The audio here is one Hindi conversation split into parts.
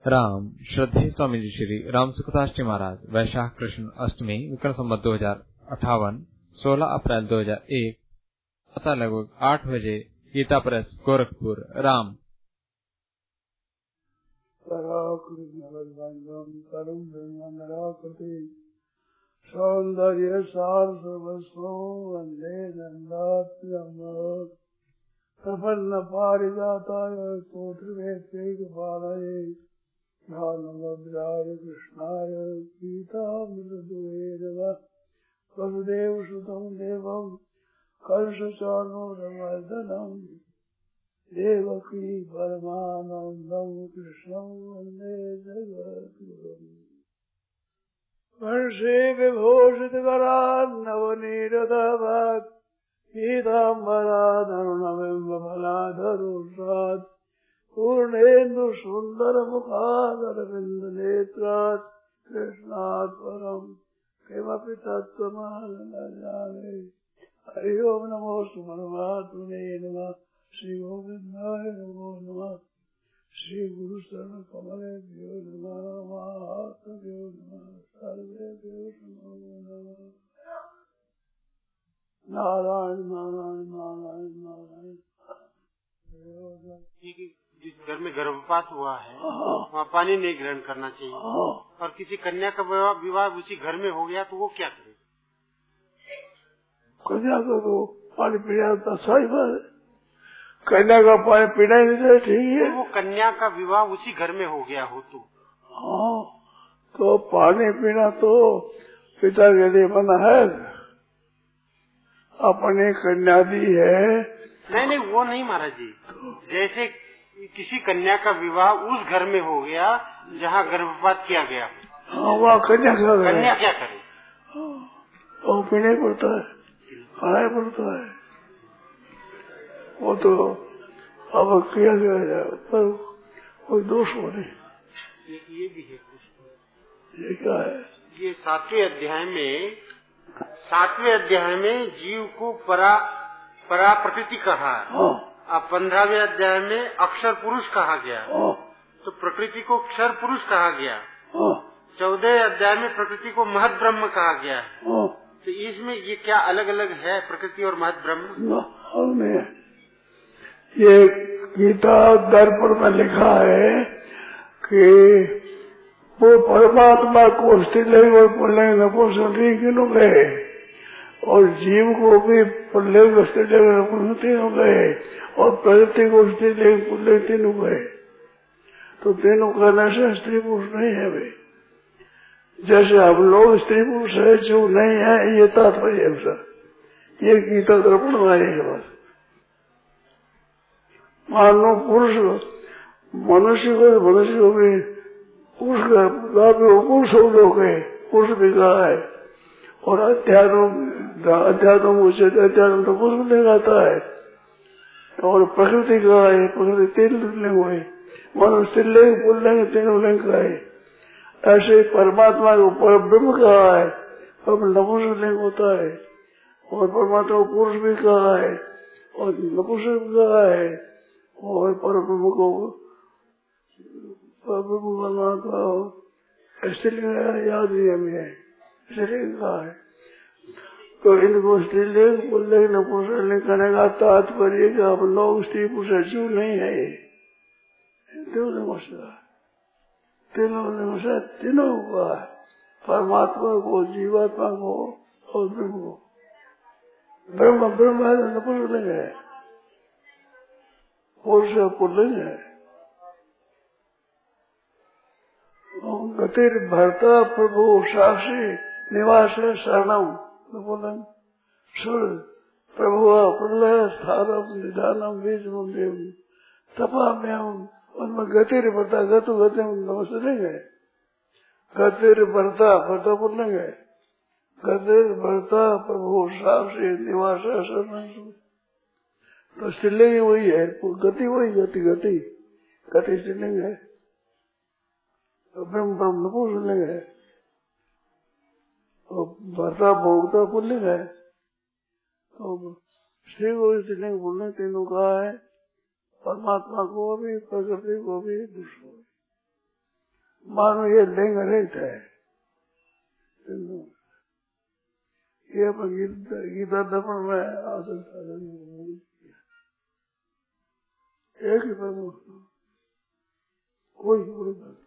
राम श्रद्धेय स्वामी जी श्री राम सुखदास जी महाराज वैशाख कृष्ण अष्टमी विक्रम संवत 2058 16 अप्रैल 2001 तथा लगभग 8 बजे गीता प्रेस गोरखपुर। राम सौंदर्य सार सर्वस्व वंदे नंदात्म्यम प्रपन्न पारिजाताय स्तोत्रवेत्रैकपालाय ज्ञानमुद्राय कृष्णाय गीतामृतदुहे नमः। वसुदेवसुतं देवं कंसचाणूरमर्दनं देवकी परमानन्दं कृष्णं वन्दे जगद्गुरुम्। वर्षे विभूषितकरान्नवनीरतभात् पीताम्बराधरुणबिम्बफलाधरोषात् पूर्णेन्दुसुन्दरमुखादरविन्दनेत्रात् कृष्णात् परम् किमपि तत्त्वमहं न जाने। हरि ओम नमो परमात्मने नमः। श्री गोविन्दाय नमो नमः। श्री गुरु शरण कमलेभ्यो नमः। महात्मभ्यो नमः। सर्वेभ्यो नमो नमः। नारायण नारायण नारायण नारायण। जिस घर में गर्भपात हुआ है वहाँ पानी नहीं ग्रहण करना चाहिए, और किसी कन्या का विवाह उसी घर में हो गया तो वो क्या करे? कन्या को तो पानी पीना तो सही बात है, कन्या का पानी पीना ही नहीं ठीक है। वो कन्या का विवाह उसी घर में हो गया हो तो पानी पीना तो पिता के लिए मना है। अपनी कन्या दी है। नहीं वो नहीं महाराज जी, जैसे किसी कन्या का विवाह उस घर में हो गया जहाँ गर्भपात किया गया, वह कन्या क्या करे? वो पीना ही पड़ता है, खाना ही पड़ता है। वो तो अब किया गया पर कोई दोष हो नहीं। ये भी है कुछ। ये क्या है? ये सातवें अध्याय में जीव को परा प्रकृति कहा है। अब 15वें अध्याय में अक्षर पुरुष कहा गया, तो प्रकृति को क्षर पुरुष कहा गया। 14वें अध्याय में प्रकृति को महद ब्रह्म कहा गया है। तो इसमें ये क्या अलग अलग है प्रकृति और महद ब्रह्म? ये गीता दर्पण में लिखा है कि वो परमात्मा को स्त्रीलिंग और पुल्लिंग नपुंसकलिंग तीनों गए, और जीव को भी पुल्लिंग स्त्रीलिंग नपुंसक तीनों गए, और प्रकृति को स्त्रीलिंग पुल्लिंग तीनों गए। तो तीनों कहने से स्त्री पुरुष नहीं है वे। जैसे हम लोग स्त्री पुरुष है जो नहीं है, ये तात्पर्य है उसका। ये गीता दर्पण में आएगा बस। मान लो पुरुष मनुष्य को भी पुरुष हो गए, पुरुष भी कहा है, और अध्यात्म उसे अध्यात्म तो पुरुष में आता है, और प्रकृति का है, प्रकृति तीन लिंग हुए, मनुष्य स्त्रीलिंग पुल्लिंग तीनों लिंग का है। ऐसे परमात्मा को पर ब्रह्म कहा है, पर नपुंसक लिंग होता है, और परमात्मा को पुरुष भी कहा है और नपुंसक भी कहा है, और पर ब्रह्म को स्त्रीलिंग याद नहीं हमें है, स्त्रीलिंग कहा है। तो इनको स्त्रीलिंग पुल्लिंग नपुंसक लिंग करने का तात्पर्य कि आप लोग स्त्री पुरुष जीव नहीं है। तीनों का परमात्मा को, जीवात्मा को और ब्रह्म को। ब्रह्म है तो नपुंसक लिंग है, पुरुष पुल्लिंग है। गतिर भरता प्रभु साक्षी निवास शरणम पुल्लिंग सुर प्रभु प्रलय स्थानम निधानम बीजम तपाम्यम। उनमें गतिर भरता गतु गति नमस्ते नहीं है। गतिर भरता पुल्लिंग है। गतिर भरता प्रभु साक्षी निवास शरणम, तो स्त्रीलिंग वही है, गति वही गति स्त्रीलिंग है, ब्रह्म नपुंसक लिंग है, और भरता भोगता पुल्लिंग है। तो स्त्री को स्त्रीलिंग पुल्लिंग तीनों कहा है, परमात्मा को भी प्रकृति को भी पुरुष को भी। मानो ये लिंग रहित है। ये अपन गीता दर्पण में एक ही परमात्मा, कोई बुरी बात।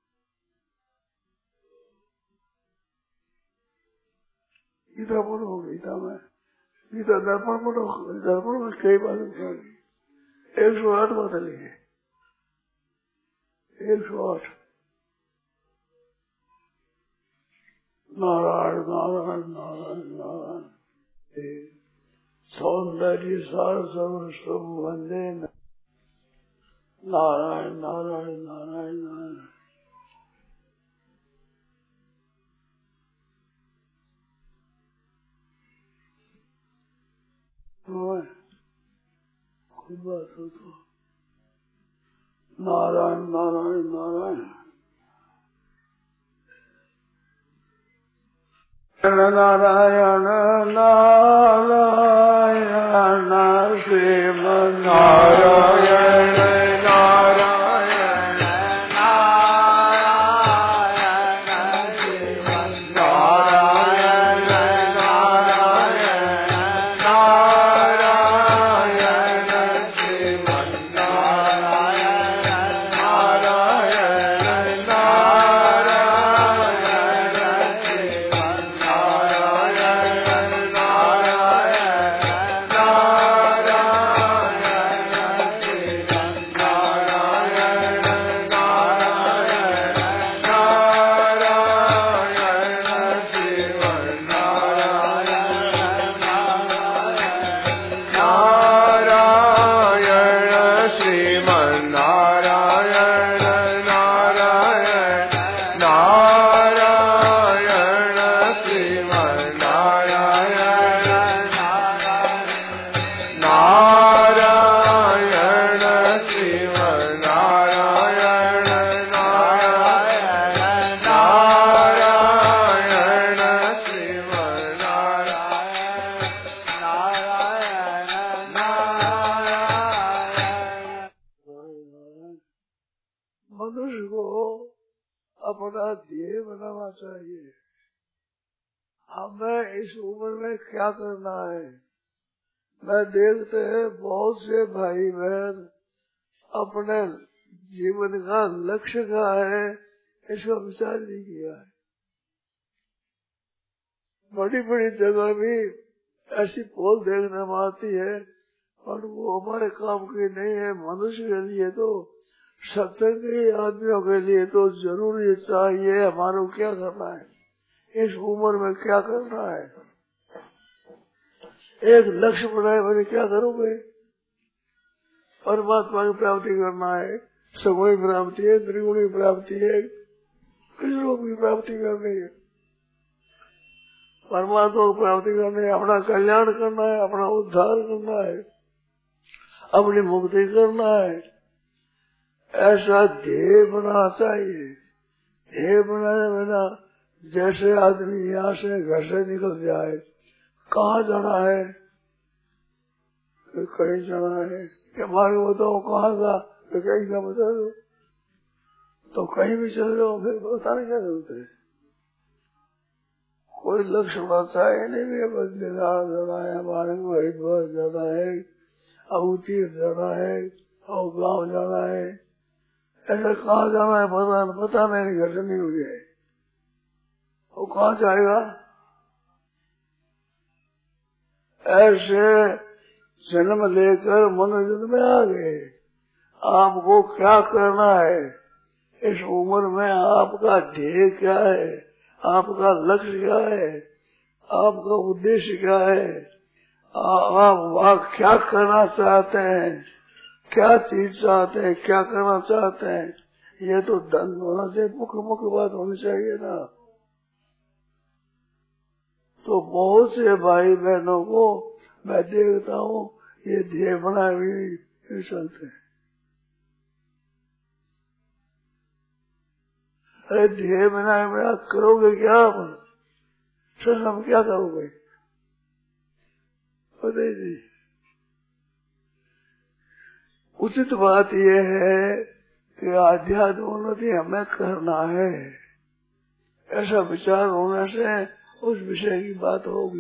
गीता पढ़ो, गीता में गीता दर्पण पढ़ो, दर्पण में कई बातें 108 बातें लिखी, 108। नारायण नारायण नारायण नारायण सौंदर्य सार सर्व शुभ वंदे नारायण नारायण नारायण नारायण। कोई बात हो तो नारायण नारायण नारायण नारायण नारायण श्रीमन नारायण नारायण नारायण श्रीमन नारायण नारायण नारायण श्रीमन नारायण नारायण अपना ध्येय बनाना चाहिए। हमें इस उम्र में क्या करना है। मैं देखते हैं बहुत से भाई बहन अपने जीवन का लक्ष्य क्या है इसका विचार नहीं किया है। बड़ी बड़ी जगह भी ऐसी पोल देखने में आती है पर वो हमारे काम की नहीं है। मनुष्य के लिए तो सत्संगी आदमियों के लिए तो जरूर ये चाहिए हमारे क्या करना है, इस उम्र में क्या करना है। एक लक्ष्य बनाए मैंने क्या करोगे, परमात्मा की प्राप्ति करना है, सगुणी प्राप्ति है, त्रिगुणी प्राप्ति है, किस लोग की प्राप्ति करनी है, परमात्मा की प्राप्ति करनी है, अपना कल्याण करना है, अपना उद्धार करना है, अपनी मुक्ति करना है। ऐसा ध्येय बनाना चाहिए। ध्येय बनाने बिना जैसे आदमी यहाँ से घर से निकल जाए, कहाँ जाना है, कहीं जाना है, क्या मार्ग बताओ कहाँ का, तो कहीं का बता दो, तो कहीं भी चल जाओ, फिर बताने क्या जरूरत है। कोई लक्ष्य होता है नहीं भी बद्रीनाथ जाना है, हमारे को हरिद्वार जाना है, अब तीर्थ जाना है, और गाँव जाना है, ऐसा कहाँ जाना है पता नहीं, घर से निकल गए, वो कहाँ जाएगा। ऐसे जन्म लेकर मनोरंजन में आ गए। आपको क्या करना है, इस उम्र में आपका ध्येय क्या है, आपका लक्ष्य क्या है, आपका उद्देश्य क्या है, आप क्या करना चाहते हैं, क्या चीज चाहते हैं, क्या करना चाहते हैं। ये तो धन होना चाहिए, मुख्य बात होनी चाहिए ना। तो बहुत से भाई बहनों को मैं देखता हूँ ये ध्येय बनाए हुए चलते हैं। अरे ध्येय बनाए बना करोगे क्या, हम क्या करोगे पता ही नहीं। उचित बात यह है कि आध्यात्म उन्नति हमें करना है, ऐसा विचार होने से उस विषय की बात होगी।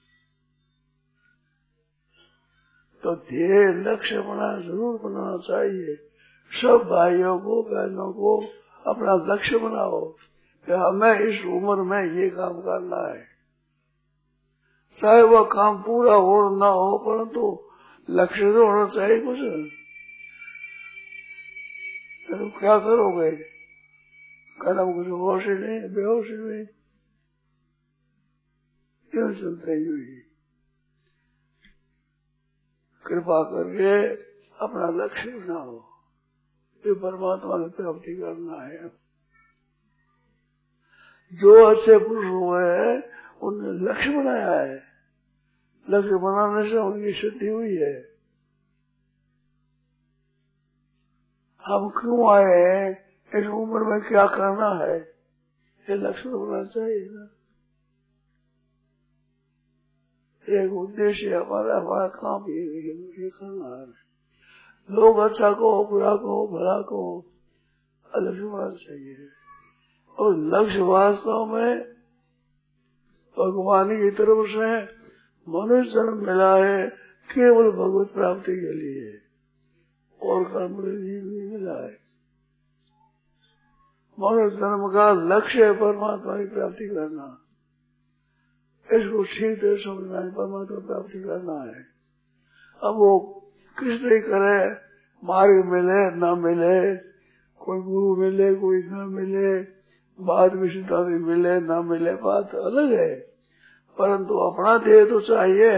तो ध्येय लक्ष्य जरूर बनाना चाहिए। सब भाइयों को बहनों को अपना लक्ष्य बनाओ कि हमें इस उम्र में ये काम करना है। चाहे वह काम पूरा हो ना हो, परंतु लक्ष्य तो होना चाहिए कुछ। तो क्या करोगे? कदम कुछ होश ही नहीं, बेहोश नहीं, क्यों चलते ही? कृपा करके अपना लक्ष्य बनाओ, ये परमात्मा की प्राप्ति करना है। जो अच्छे पुरुष हुए हैं उन्होंने लक्ष्य बनाया है, लक्ष्य बनाने से उनकी सिद्धि हुई है। हम क्यों आए हैं, इस उम्र में क्या करना है, ये लक्ष्य होना चाहिए ना। एक उद्देश्य हमारा काम ये करना है। लोग अच्छा कहो, बुरा कहो, भला कहो, लक्ष्य होना चाहिए। और लक्ष्य वास्तव में भगवान की तरफ से मनुष्य जन्म मिला है केवल भगवत प्राप्ति के लिए, और कर्म नहीं मिला है। मनुष्य जन्म का लक्ष्य है परमात्मा की प्राप्ति करना। इसको ठीक तरह समझना है, परमात्मा प्राप्ति करना है। अब वो किस तरह करे, मार्ग मिले न मिले, कोई गुरु मिले कोई न मिले, बाद में सिद्धांत मिले न मिले, बात अलग है, परंतु अपना ध्येय तो चाहिए।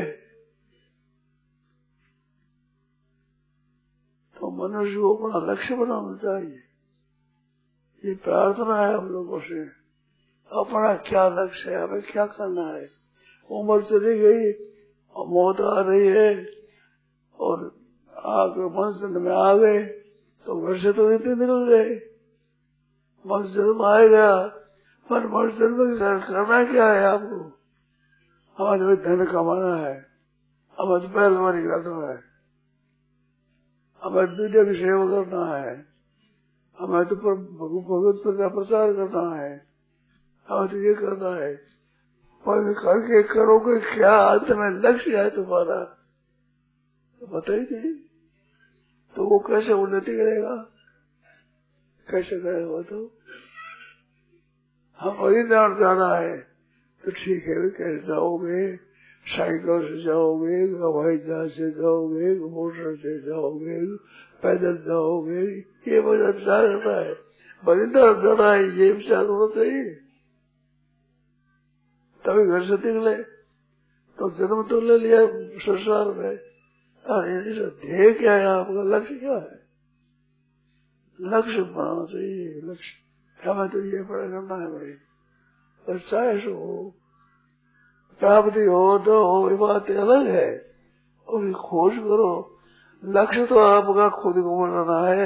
तो मनुष्य को अपना लक्ष्य बनाना चाहिए। ये प्रार्थना है हम लोगों से, अपना क्या लक्ष्य है, हमें क्या करना है। उम्र चली गई, मौत आ रही है, और आगे मंजिल में आ गए तो घर से तो इतने निकल गए। मंजिल में आएगा, पर मंजिल में करना क्या है आपको? हमारे धन कमाना है, हमें तो पहलवानी करना है, हमें दुनिया की सेवा करना है, हमें तो भगवत का प्रचार करना है, हमें तो ये करना है। पर करके करोगे क्या, अंत में लक्ष्य है तुम्हारा तो पता ही नहीं, तो वो कैसे उन्नति करेगा, कैसे करेगा? तो हम हरिद्वार जाना है तो ठीक है, कैसे जाओगे? साइकिल से जाओगे, हवाई जहाज से जाओगे, मोटर से जाओगे, पैदल जाओगे, ये वजह विचार करना है। हरिद्वार जाना है ये विचार होना चाहिए, तभी घर से निकले। तो जन्म तो ले लिया संसार में, ध्येय क्या है आपका, लक्ष्य क्या है? लक्ष्य बनाना चाहिए। लक्ष्य हमें तो ये पढ़ा करना है भाई, और चाहे सो हो, प्राप्ति हो तो हो, ये बात अलग है, और खोज करो। लक्ष्य तो आपका खुद को बनाना है।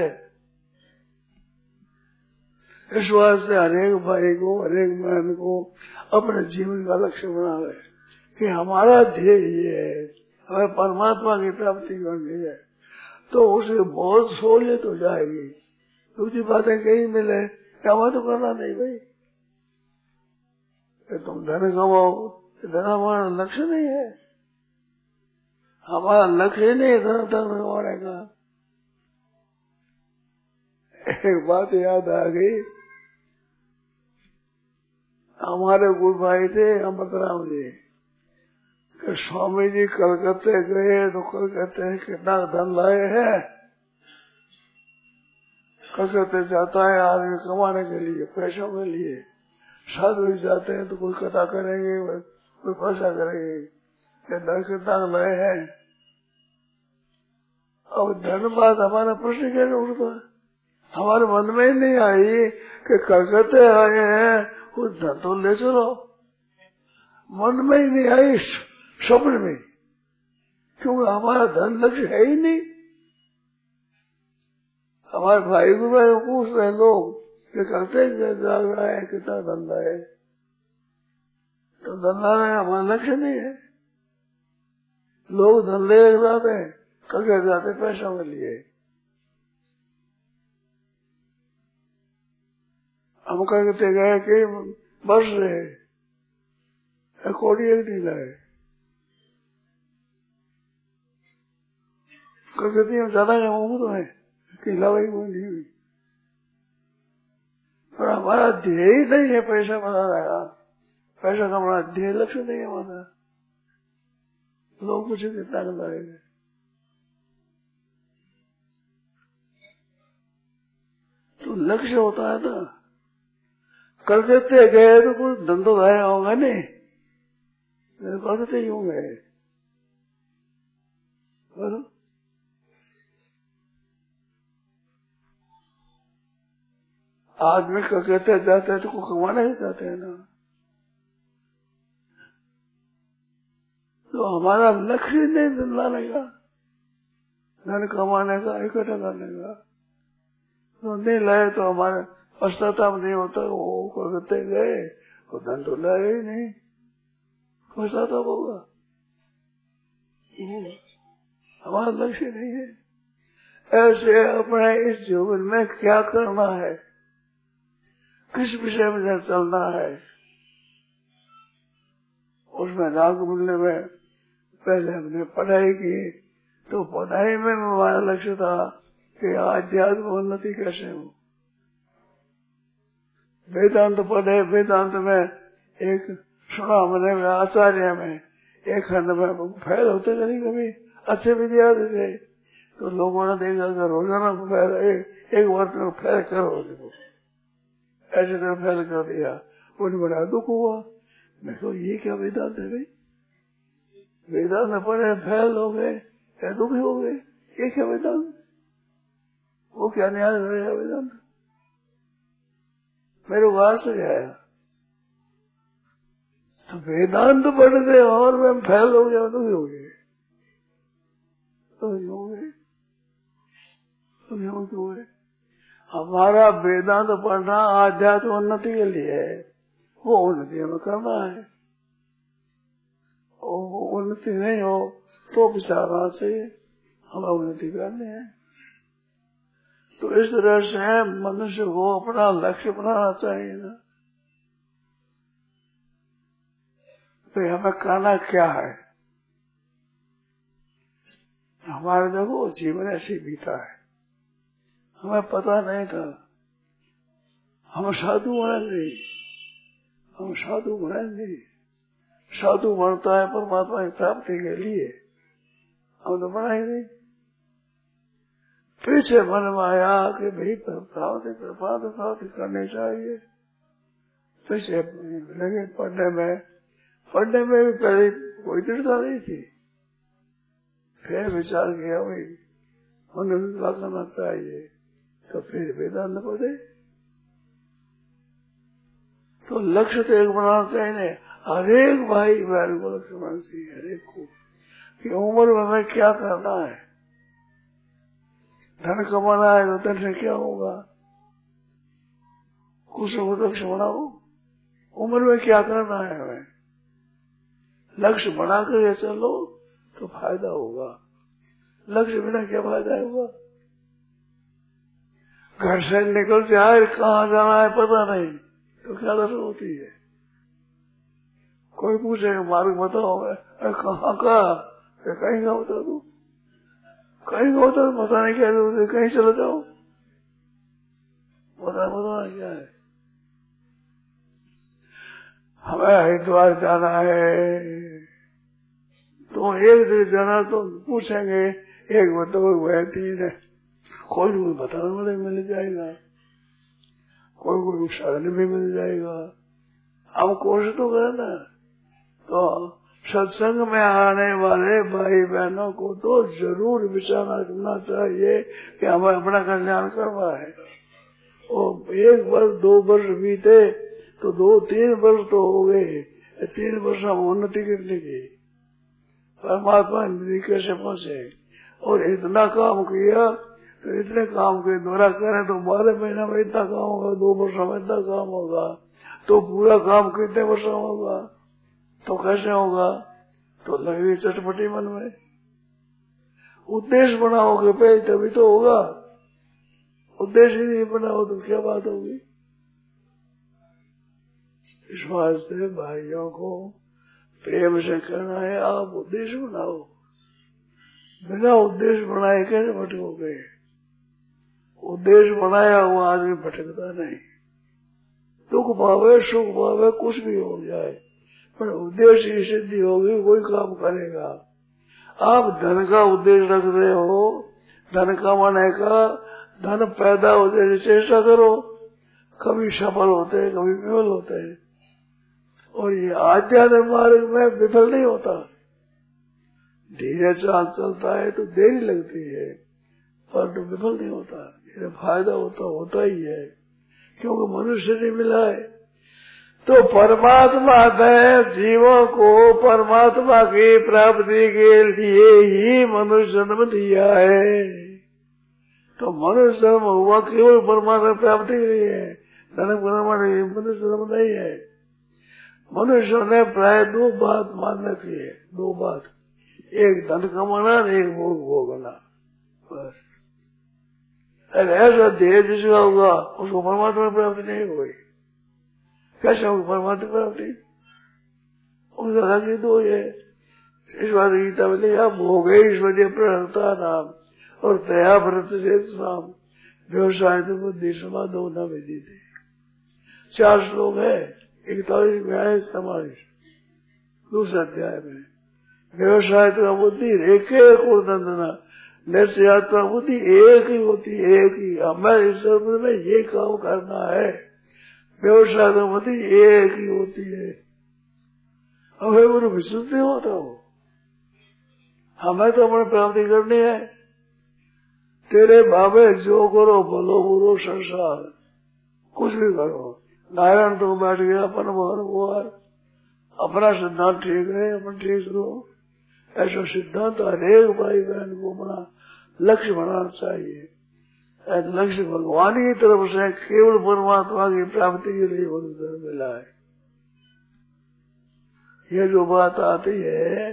इस वास्ते हरेक भाई को, हरेक बहन को अपने जीवन का लक्ष्य बनावे कि हमारा ध्येय ये है, हमें परमात्मा की प्राप्ति करनी है। तो उसे बहुत सहूलियत हो जाएगी। दूसरी बातें कहीं मिले, हमें तो करना नहीं भाई, तुम धन कमाओ, धन हमारा लक्ष्य नहीं है। हमारा लक्ष्य नहीं धन कमाने का। एक बात याद आ गई, हमारे गुरु भाई थे अमृतराम जी, कि स्वामी जी कलकत्ते गए तो कलकत्ते कितना धन लाए हैं। कलकत्ते जाता है आदमी कमाने के लिए, पैसों के लिए। साधु जाते हैं तो कोई कथा करेंगे, कोई भाषा करेंगे, धन कितना लाए हैं। अब धन बात हमारा प्रश्न कैसे उठता है? हमारे मन में ही नहीं आई कि कलकत्ते आए हैं कुछ धन तो ले चलो, मन में ही नहीं आई, स्वप्न में, क्योंकि हमारा धन लक्ष्य है ही नहीं। हमारे भाई को पूछ रहे लोग कि करते जा रहा है, कितना धन है, तो धन लाना हमारा लक्ष्य नहीं है। लोग धन ले जाते हैं, करके जाते पैसों के लिए। हम करते गए कई वर्ष रहे, कोड़ी एक नहीं लाए। करते हम ज्यादा गए वो तो है कि लड़ाई वो नहीं हुई, पर हमारा ध्येय नहीं है पैसा बनाना, पैसा कमाना ध्येय लक्ष्य नहीं है हमारा। लोग कुछ कितना लगाएंगे, तो लक्ष्य होता है ना। कर देते गए तो कुछ धंधो आया होगा नहीं, कर देते ही होंगे। आदमी का कहते जाते हैं तो को कमाना ही चाहते हैं ना, तो हमारा लक्ष्य नहीं लाने का, धन कमाने का, इकट्ठा करने का, तो नहीं लाए तो हमारा पश्चाताप नहीं होता। वो करते गए वो धन तो लाए ही नहीं, पश्चाताप होगा। हमारा लक्ष्य नहीं है। ऐसे अपने इस जीवन में क्या करना है, किस विषय में चलना है, उसमें लाभ मिलने में पहले हमने पढ़ाई की, तो पढ़ाई में हमारा लक्ष्य था कि आध्यात्मिक उन्नति कैसे हो। वेदांत पढ़े, वेदांत में एक सुना मैंने आचार्य में एक खंड में फैल होते कभी कभी अच्छे विद्यार्थी थे, तो लोगों ने देखा कि रोजाना एक वर्ष में फैल करो, ऐसे तरह फैल कर दिया। उन्हें बड़ा दुख हुआ। मैं तो ये क्या वेदांत है भाई, वेदांत में पढ़े फैल हो गए, दुखी हो गए, ये क्या वेदांत, वो क्या न्याय रहेगा वेदांत। मेरे वास से आया तो वेदांत पढ़ते और मैं फैल हो गया, दुखी हो गए, तो हमारा वेदांत पढ़ना आध्यात्म उन्नति के लिए है, वो उन्नति हमें करना है। वो उन्नति नहीं हो तो विचारना चाहिए, हमें उन्नति करनी है। तो इस तरह से मनुष्य को अपना लक्ष्य बनाना चाहिए ना, तो हमें करना क्या है। हमारे देखो जीवन ऐसे बीता है, हमें पता नहीं था हम साधु बनेंगे, हम साधु बनेंगे। साधु बनता है परमात्मा की प्राप्ति के लिए, हम तो बना ही नहीं। पीछे मन में आया कि भाई प्राप्ति करनी चाहिए, पीछे लगे पढ़ने में भी पहले कोई दृढ़ता नहीं थी। फिर विचार किया भाई मनुष्य करना चाहिए, तो फिर वेदांत पढ़े। तो लक्ष्य तो एक बनाना चाहिए, हर एक भाई बहन को लक्ष्य बनाना चाहिए, हर एक को कि उम्र में हमें क्या करना है। धन कमाना है तो धन से क्या होगा, कुछ लक्ष्य बनाओ। उम्र में क्या करना है हमें, लक्ष्य बना कर चलो तो फायदा होगा, लक्ष्य बिना क्या फायदा होगा। घर से निकल जाए कहाँ जाना है पता नहीं तो क्या दशा होती है। कोई पूछेगा मार्ग बताओ, कहाँ का, कहीं का बता दो, कहीं का बता दो, बताने क्या जरूरत है, कहीं चले जाओ, बताना क्या है। हमें हरिद्वार जाना है तो एक दिन जाना तो पूछेंगे, एक बताओ वह तीन है, कोई बताने वाले मिल जाएगा, कोई साधन भी मिल जाएगा। हम कोशिश तो करें ना। तो सत्संग में आने वाले भाई बहनों को तो जरूर विचार करना चाहिए कि हमें अपना कल्याण करना है। और एक वर्ष 2 वर्ष बीते तो 2-3 वर्ष तो हो गए, 3 वर्ष हम उन्नति करने की परमात्मा कैसे पहुंचे। और इतना काम किया तो इतने काम के द्वारा करें तो 12 महीना में इतना काम होगा, 2 वर्ष में इतना काम होगा, तो पूरा काम कितने वर्ष में होगा, तो कैसे होगा। तो लगे चटपटी मन में, उद्देश्य बनाओगे भाई तभी तो होगा, उद्देश्य नहीं बनाओ तो क्या बात होगी। इस वास्ते भाइयों को प्रेम से कहना है, आप उद्देश्य बनाओ। बिना उद्देश्य बनाए कैसे भटकोगे? उद्देश्य बनाया हुआ आदमी भटकता नहीं। दुख पावे सुख पावे कुछ भी हो जाए, पर उद्देश्य की सिद्धि होगी, कोई काम करेगा। आप धन का उद्देश्य रख रहे हो, धन कमाने का, धन पैदा होते की चेष्टा करो, कभी सफल होते हैं, कभी विफल होते हैं। और ये आध्यात्मिक मार्ग में विफल नहीं होता। धीरे चाल चलता है तो देरी लगती है, पर तो विफल नहीं होता। ये फायदा होता ही है, क्योंकि मनुष्य नहीं मिला है। तो परमात्मा ने जीवों को परमात्मा की प्राप्ति के लिए ही मनुष्य जन्म दिया है। तो मनुष्य जन्म हुआ केवल परमात्मा प्राप्ति के लिए है, धन कमाने मनुष्य जन्म नहीं है। मनुष्य ने प्राय दो बात मान रखी है, दो बात, एक धन कमाना और एक भोग भोगना, बस। अरे ऐसा देह जिसका होगा उसको परमात्मा प्राप्ति नहीं होगी। कैसे होगी परमात्मा प्राप्ति? उनका आगे दो है। इस बात गीता में लिखा, भोगे ईश्वरीय प्रहता नाम और तया व्रत से शाम व्यवसाय तो बुद्धि समाधो न विधि थे। 4 श्लोक है, 41 में आए 44 दूसरे अध्याय में। व्यवसाय तो बुद्धि एक दंडना, निश्चयात्मा बुद्धि एक ही होती है, एक ही। हमें इस जन्म में ये काम करना है, व्यवसाय तो बुद्धि एक ही होती है। हमें वो विस्तृत नहीं होता हो, हमें तो अपनी प्राप्ति करनी है। तेरे बाबे जो करो बोलो बुरो संसार, कुछ भी करो। नारायण तो बैठ गया अपन भगवान, अपना सिद्धांत ठीक है, अपन ठीक रहो। ऐसा सिद्धांत हरेक भाई बहन को अपना लक्ष्य बनाना चाहिए। लक्ष्य भगवान की तरफ से केवल परमात्मा की प्राप्ति के लिए मनुष्य मिला है। ये जो बात आती है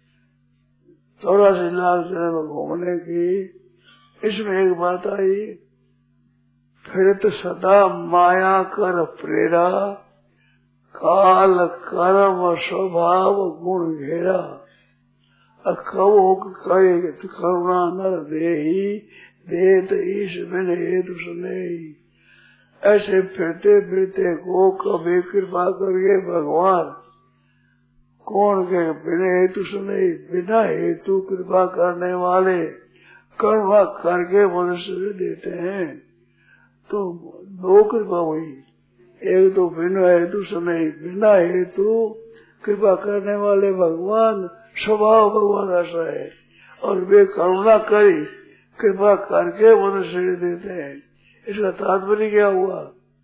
84 लाख जगह में घूमने की, इसमें एक बात आई, फिर तो सदा माया कर प्रेरा, काल कर्म स्वभाव गुण घेरा, कवो करे करुणा नर देही, देत ईश बिन हेतु सुनेही। ऐसे फिरते फिरते को कभी कृपा करके भगवान कौन के बिना हेतु सुने, बिना हेतु कृपा करने वाले करुणा करके मनुष्य देते हैं। तो 2 कृपा हुई, एक तो बिना हेतु सुने, बिना हेतु कृपा करने वाले भगवान, स्वभाव भगवान ऐसा है, और वे करुणा करी कृपा करके मनुष्य देते हैं। इसका तात्पर्य क्या हुआ?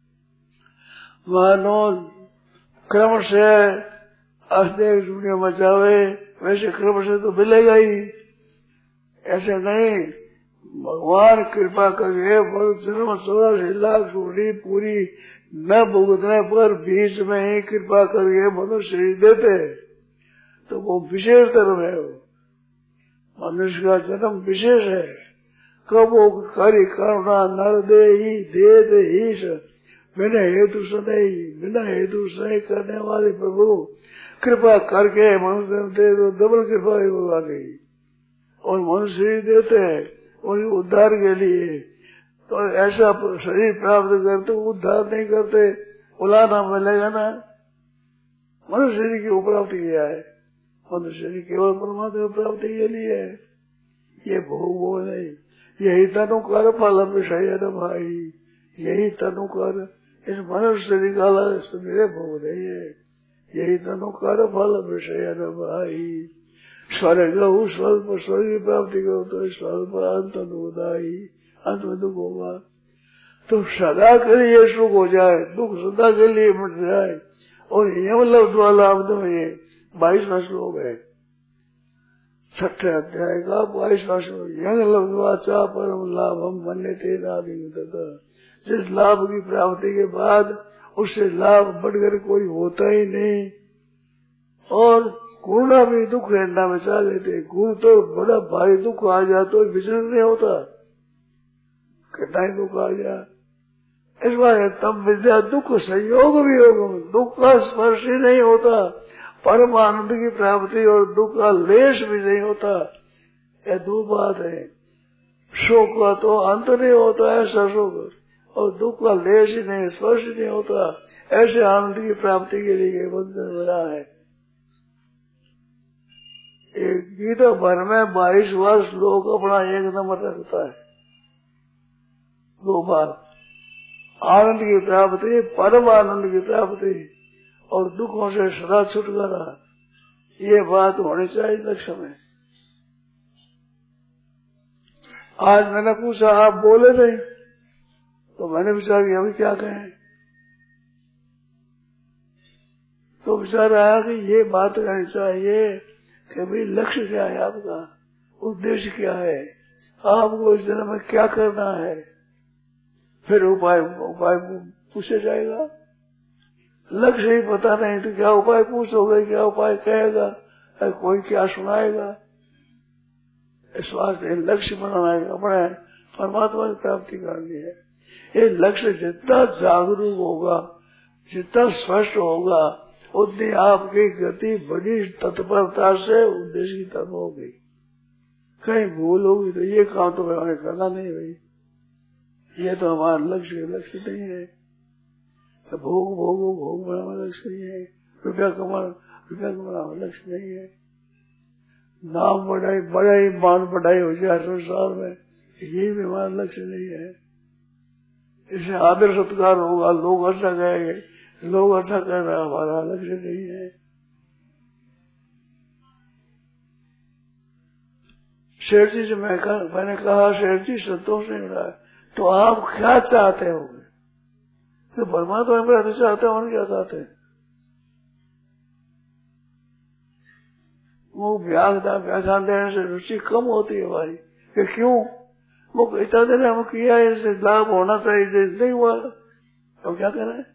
मानो क्रम से अस्तेक दुनिया बचावे, वैसे क्रम से तो मिलेगा ही। ऐसे नहीं, भगवान कृपा करके जन्म 84 लाख सूढ़ी पूरी न भुगतने पर बीच में ही कृपा करके मनुष्य देते, तो वो विशेष धर्म है। मनुष्य का जन्म विशेष है। कबो करी करुणा नर दे ही, दे ईश बिना हेतु सदै, बिना हेतु सदै करने वाले प्रभु कृपा करके मनुष्य दे तो डबल कृपा होगा गई। और मनुष्य देते हैं उनके उद्धार के लिए। तो ऐसा शरीर प्राप्त करते उद्धार नहीं करते, उलाना मिलेगा ना। मनुष्य की प्राप्ति किया है, मनुष्य केवल परमात्मा प्राप्ति के लिए है। ये भोग नहीं, यही तनुकर फल विषय है भाई, यही तनुकर इस मनुष्य निकाला मेरे भोग नहीं है, यही तनुकर फल विषय है भाई। स्वर्ग स्वल्प स्वर्ग प्राप्ति करो तो स्वल्प अंत अनुदायी, अंत में दुख होगा। तो सदा के लिए सुख हो जाए, दुख सदा के लिए मिट जाए। और यमलब्ध वाला अब तो ये 22वां श्लोक है 6ठे अध्याय का 22वां श्लोक। यमलब्ध वाचा परम लाभ हम मन्य तेरा जिस लाभ की प्राप्ति के बाद उससे लाभ बढ़कर कोई होता ही नहीं। और गुणा भी दुख रहना बचा लेते, गुण तो बड़ा भारी दुख आ जाए तो विचलित नहीं होता, कितना ही दुख आ जाए। इस बार तब विद्या दुख संयोग भी होगा, दुख का स्पर्श ही नहीं होता, परम आनंद की प्राप्ति और दुख का लेश भी नहीं होता। यह दो बात है। शोक का तो अंत नहीं होता है शोक, और दुख का लेश ही नहीं, स्पर्श ही नहीं होता। ऐसे आनंद की प्राप्ति के लिए बंधन बना है। एक गीता भर में 22 वर्ष लोग अपना एक नंबर रखता है। 2 बार आनंद की प्राप्ति, परम आनंद की प्राप्ति और दुखों से सदा छुटकारा, ये बात होनी चाहिए लक्ष्य में। आज मैंने पूछा आप बोले नहीं, तो मैंने विचार किया अभी क्या कहें, तो विचार आया कि ये बात कहनी चाहिए कि भाई लक्ष्य क्या है आपका, उद्देश्य क्या है, आपको इस जन्म में क्या करना है। फिर उपाय पूछा जाएगा। लक्ष्य ही पता नहीं तो क्या उपाय पूछोगे, क्या उपाय कहेगा, कोई क्या सुनाएगा। इस वास्ते लक्ष्य बनाना है, अपने परमात्मा की प्राप्ति करनी है। ये लक्ष्य जितना जागरूक होगा, जितना स्पष्ट होगा, उतनी आपकी गति बड़ी तत्परता से उद्देश्य की तरफ होगी। कहीं भूल होगी तो ये काम तो हमें करना नहीं भाई, ये तो हमारा लक्ष्य नहीं है। तो भोग बनाना लक्ष्य नहीं है, रुपया कमाना लक्ष्य नहीं है। नाम बढ़ाई मान बढ़ाई हो जाए संसार में, ये भी हमारा लक्ष्य नहीं है। इससे आदर सत्कार होगा, लोग अच्छा कहेंगे, लोग अच्छा कह रहे, हमारा लक्ष्य नहीं है। शेर जी से मैंने कहा शेर जी संतोष नहीं हो रहा है, तो आप क्या चाहते हो? तो परमात्मा में रहना चाहते हो, क्या चाहते हैं? वो व्याख्यान देने से रुचि कम होती है भाई, कि क्यों वो इतना देने हम किया है, इससे लाभ होना चाहिए, इसे नहीं हुआ तो क्या करें?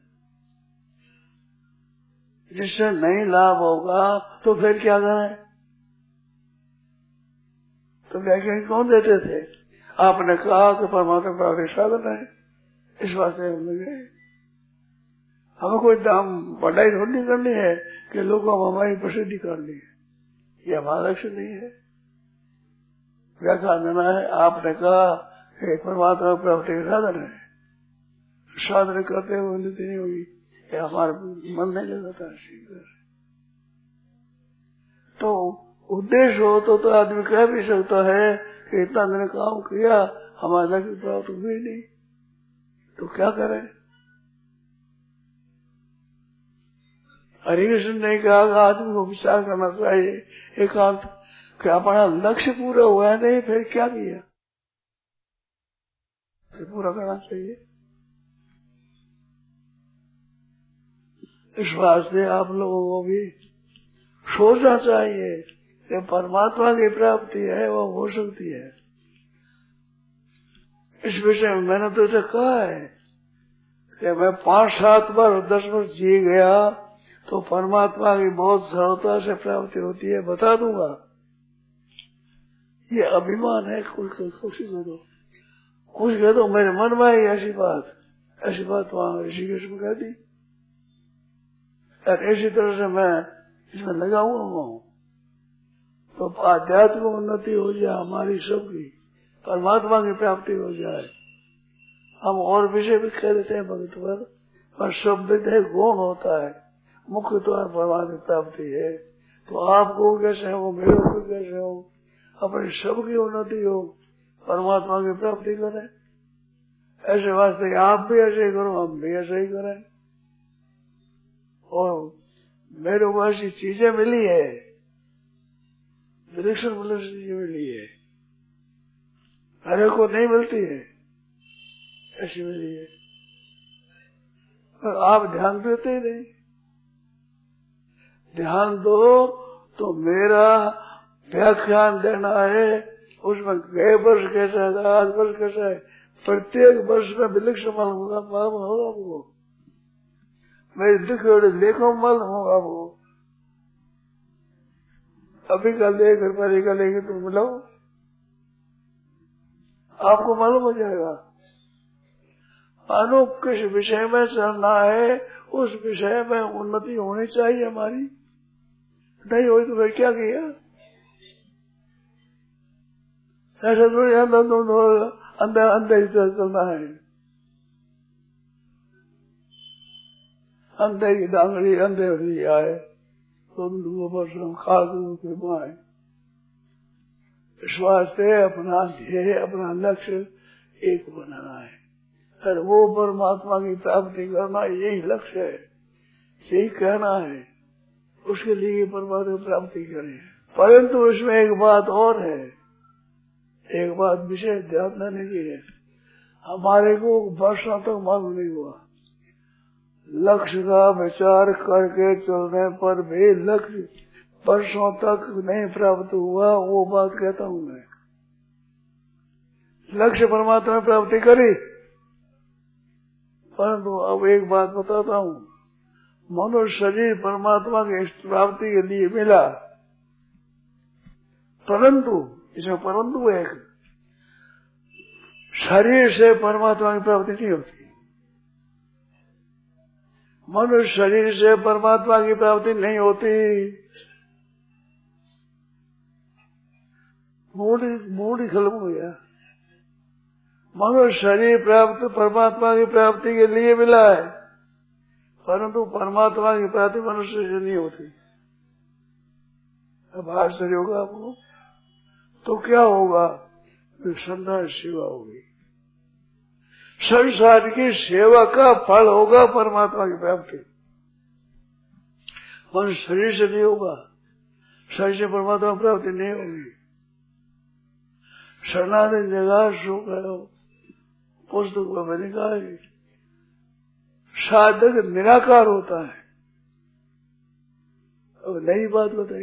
जिससे नहीं लाभ होगा तो फिर क्या करें? तो व्याख्यान कौन देते थे? आपने कहा कि परमात्मा प्राप्ति साधन है, इस वास्ते हम गए। हमें कोई दाम बढ़ाई थोड़ी करनी है कि लोगों को हमारी प्रसिद्धि करनी है, ये हमारा लक्ष्य नहीं है। व्याख्यान देना है, आपने कहा कि परमात्मा प्राप्ति का साधन है, साधन करते हुए उन्नति नहीं होगी, ये हमारा मन नहीं लगाता है। तो उद्देश्य हो तो आदमी कह भी सकता है कि इतना मैंने काम किया, हमारा लक्ष्य प्राप्त हुई नहीं, तो क्या करें? हरिकृष्ण ने कहा आदमी को विचार करना चाहिए एकांत, कि अपना लक्ष्य पूरा हुआ नहीं, फिर क्या किया, फिर पूरा करना चाहिए। इस वास्ते आप लोगों को भी सोचना चाहिए कि परमात्मा की प्राप्ति है वो हो सकती है। इस विषय में मैंने तो इसे कहा है कि मैं 5-7 बार 10 वर्ष जी गया तो परमात्मा की बहुत सरलता से प्राप्ति होती है, बता दूंगा। ये अभिमान है, कुछ कह दो मेरे मन में आई ऐसी बात वहां ऋषिकेश में कह दी, और ऐसी तरह से मैं इसमें लगा हुआ हूँ। तो आध्यात्मिक उन्नति हो जाए हमारी सबकी, परमात्मा की प्राप्ति हो जाए। हम और विषय भी कह देते हैं भगत पर शब्द गुण होता है, मुख्य तो परमात्मा की प्राप्ति है। तो आपको कैसे हो, मेरे को कैसे हो, अपनी सबकी उन्नति हो, परमात्मा की प्राप्ति करें। ऐसे वास्ते आप भी ऐसे ही करो, हम भी ऐसे ही करें। और मेरे को ऐसी चीजें मिली है, विलक्षण चीजें मिली है, हरे को नहीं मिलती है, ऐसी मिली है, पर आप ध्यान देते ही नहीं। ध्यान दो तो मेरा व्याख्यान देना है, उसमें गए वर्ष कैसा है, आज वर्ष कैसा है, प्रत्येक वर्ष में विलक्षण मालूम होगा वो, मेरे लेखों मालूम होगा वो। अभी का लेख रुपये का लेके तुम मिलाओ, आपको मालूम हो जाएगा। मानो किस विषय में चलना है उस विषय में उन्नति होनी चाहिए हमारी, नहीं हुई तो फिर क्या किया? ऐसा थोड़ी अंदर अंदर चलना है। अंधे की डांगड़ी अंधे ही आए तो खास रूप से माए। विश्वास से अपना ध्येय अपना लक्ष्य एक बनाना है और वो परमात्मा की प्राप्ति करना यही लक्ष्य है, यही कहना है। उसके लिए परमात्मा की प्राप्ति करें। परंतु इसमें एक बात और है, एक बात विशेष ध्यान देने की है। हमारे को वर्षों तक मालूम नहीं हुआ, लक्ष्य का विचार करके चलने पर भी लक्ष्य वर्षों तक नहीं प्राप्त हुआ, वो बात कहता हूँ मैं। लक्ष्य परमात्मा ने प्राप्ति करी, परंतु अब एक बात बताता हूँ, मनुष्य शरीर परमात्मा की प्राप्ति के लिए मिला, परंतु इसमें परंतु एक शरीर से परमात्मा की प्राप्ति नहीं होती। मनुष्य शरीर से परमात्मा की प्राप्ति नहीं होती। मूड ही खत्म हो गया। मनुष्य शरीर प्राप्त परमात्मा की प्राप्ति के लिए मिला है, परंतु परमात्मा की प्राप्ति मनुष्य से नहीं होती। अब आश्चर्य होगा आपको, तो क्या होगा? संसार सेवा होगी, संसार की सेवा का फल होगा परमात्मा की प्राप्ति। मनुष्य शरीर से नहीं होगा, शरीर से परमात्मा की प्राप्ति नहीं होगी। शरणागति जगह सुख पुस्तक में मैंने कहा है, साधक निराकार होता है। अब नई बात बताई,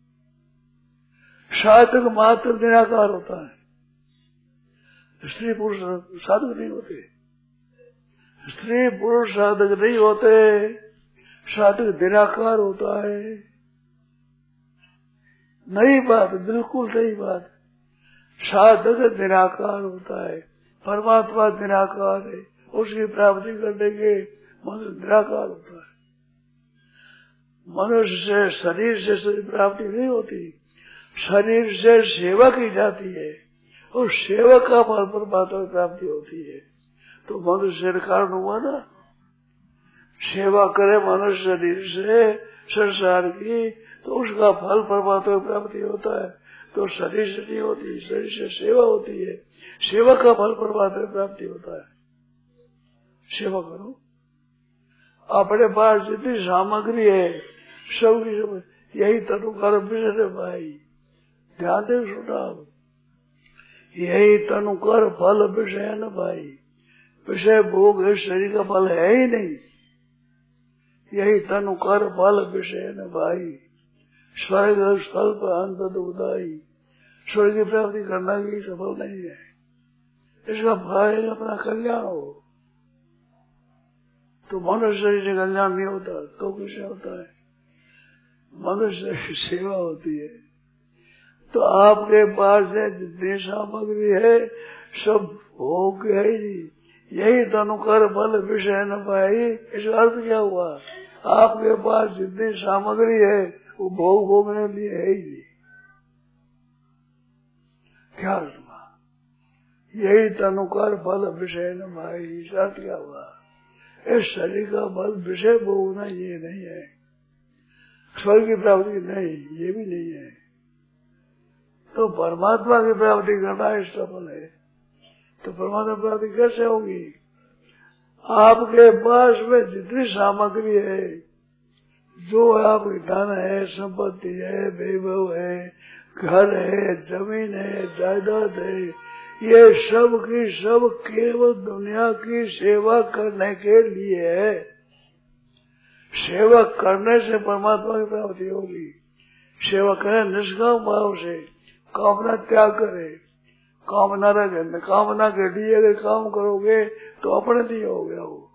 साधक मात्र निराकार होता है, स्त्री पुरुष साधक नहीं होते। स्त्री पुरुष साधक नहीं होते, साधक निराकार होता है। नई बात, बिल्कुल सही बात। साधक निराकार होता है, परमात्मा निराकार है, उसकी प्राप्ति करने के मनुष्य निराकार होता है। मनुष्य से शरीर से प्राप्ति नहीं होती, शरीर से सेवा की जाती है और सेवा का फल परमात्मा की प्राप्ति होती है। तो मनुष्य के कारण हुआ ना, सेवा करे मनुष्य शरीर से संसार की तो उसका फल परमात्मा की प्राप्ति होता है। तो शरीर से नहीं होती, शरीर से सेवा होती है, सेवा का फल परमात्मा की प्राप्ति होता है। सेवा करो, अपने पास जितनी सामग्री है सबकी यही तनुकर विषय भाई, ध्यान दे सुना, यही तनुकर फल विषय न भाई। विषय भोग है, शरीर का फल है ही नहीं, यही तनुकर फल विषय न भाई। स्वर्ग स्वल्प अंत उदाई, स्वर्ग की प्राप्ति करना ही सफल नहीं है, इसका फल अपना कल्याण हो। तो मनुष्य शरीर से कल्याण नहीं होता तो किससे होता है? मनुष्य की सेवा होती है। तो आपके पास जितनी सामग्री है सब हो गया ही, यही तनुकर फल विषय न पाई। इसका अर्थ क्या हुआ? आपके पास जितनी सामग्री है वो भोग भोगने लिए है ही नहीं। क्या अर्थ हुआ? यही तनुकर फल विषय न पाई, इसका अर्थ क्या हुआ? इस शरीर का फल विषय भोगना ये नहीं है, स्वर्ग की प्राप्ति नहीं, ये भी नहीं है। तो परमात्मा की प्राप्ति करना इसका फल है। तो परमात्मा प्राप्ति कैसे होगी? आपके पास में जितनी सामग्री है, जो आपकी धन है, संपत्ति है, वैभव है, घर है, जमीन है, जायदाद है, ये सब की सब केवल दुनिया की सेवा करने के लिए है। सेवा करने से परमात्मा की प्राप्ति होगी। सेवा करें निष्काम भाव से, कामना त्याग करे, कामना रखे, कामना के लिए अगर काम करोगे तो अपने लिए हो गया। वो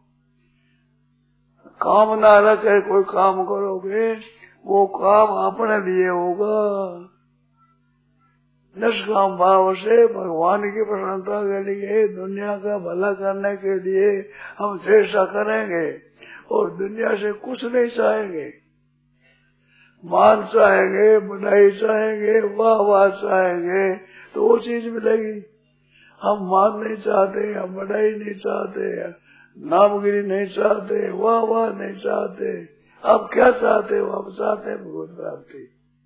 कामना रखे कोई काम करोगे वो काम अपने लिए होगा। निष्काम भाव से भगवान की प्रसन्नता के लिए, दुनिया का भला करने के लिए हम चेष्टा करेंगे और दुनिया से कुछ नहीं चाहेंगे। मान चाहेंगे, बढ़ाई चाहेंगे, वाह चाहेंगे तो वो चीज मिलेगी। हम मान नहीं चाहते, हम बढ़ाई नहीं चाहते, नामगिरी नहीं चाहते, वाह नहीं चाहते। आप क्या चाहते हो? आप चाहते हैं भगवत प्राप्ति।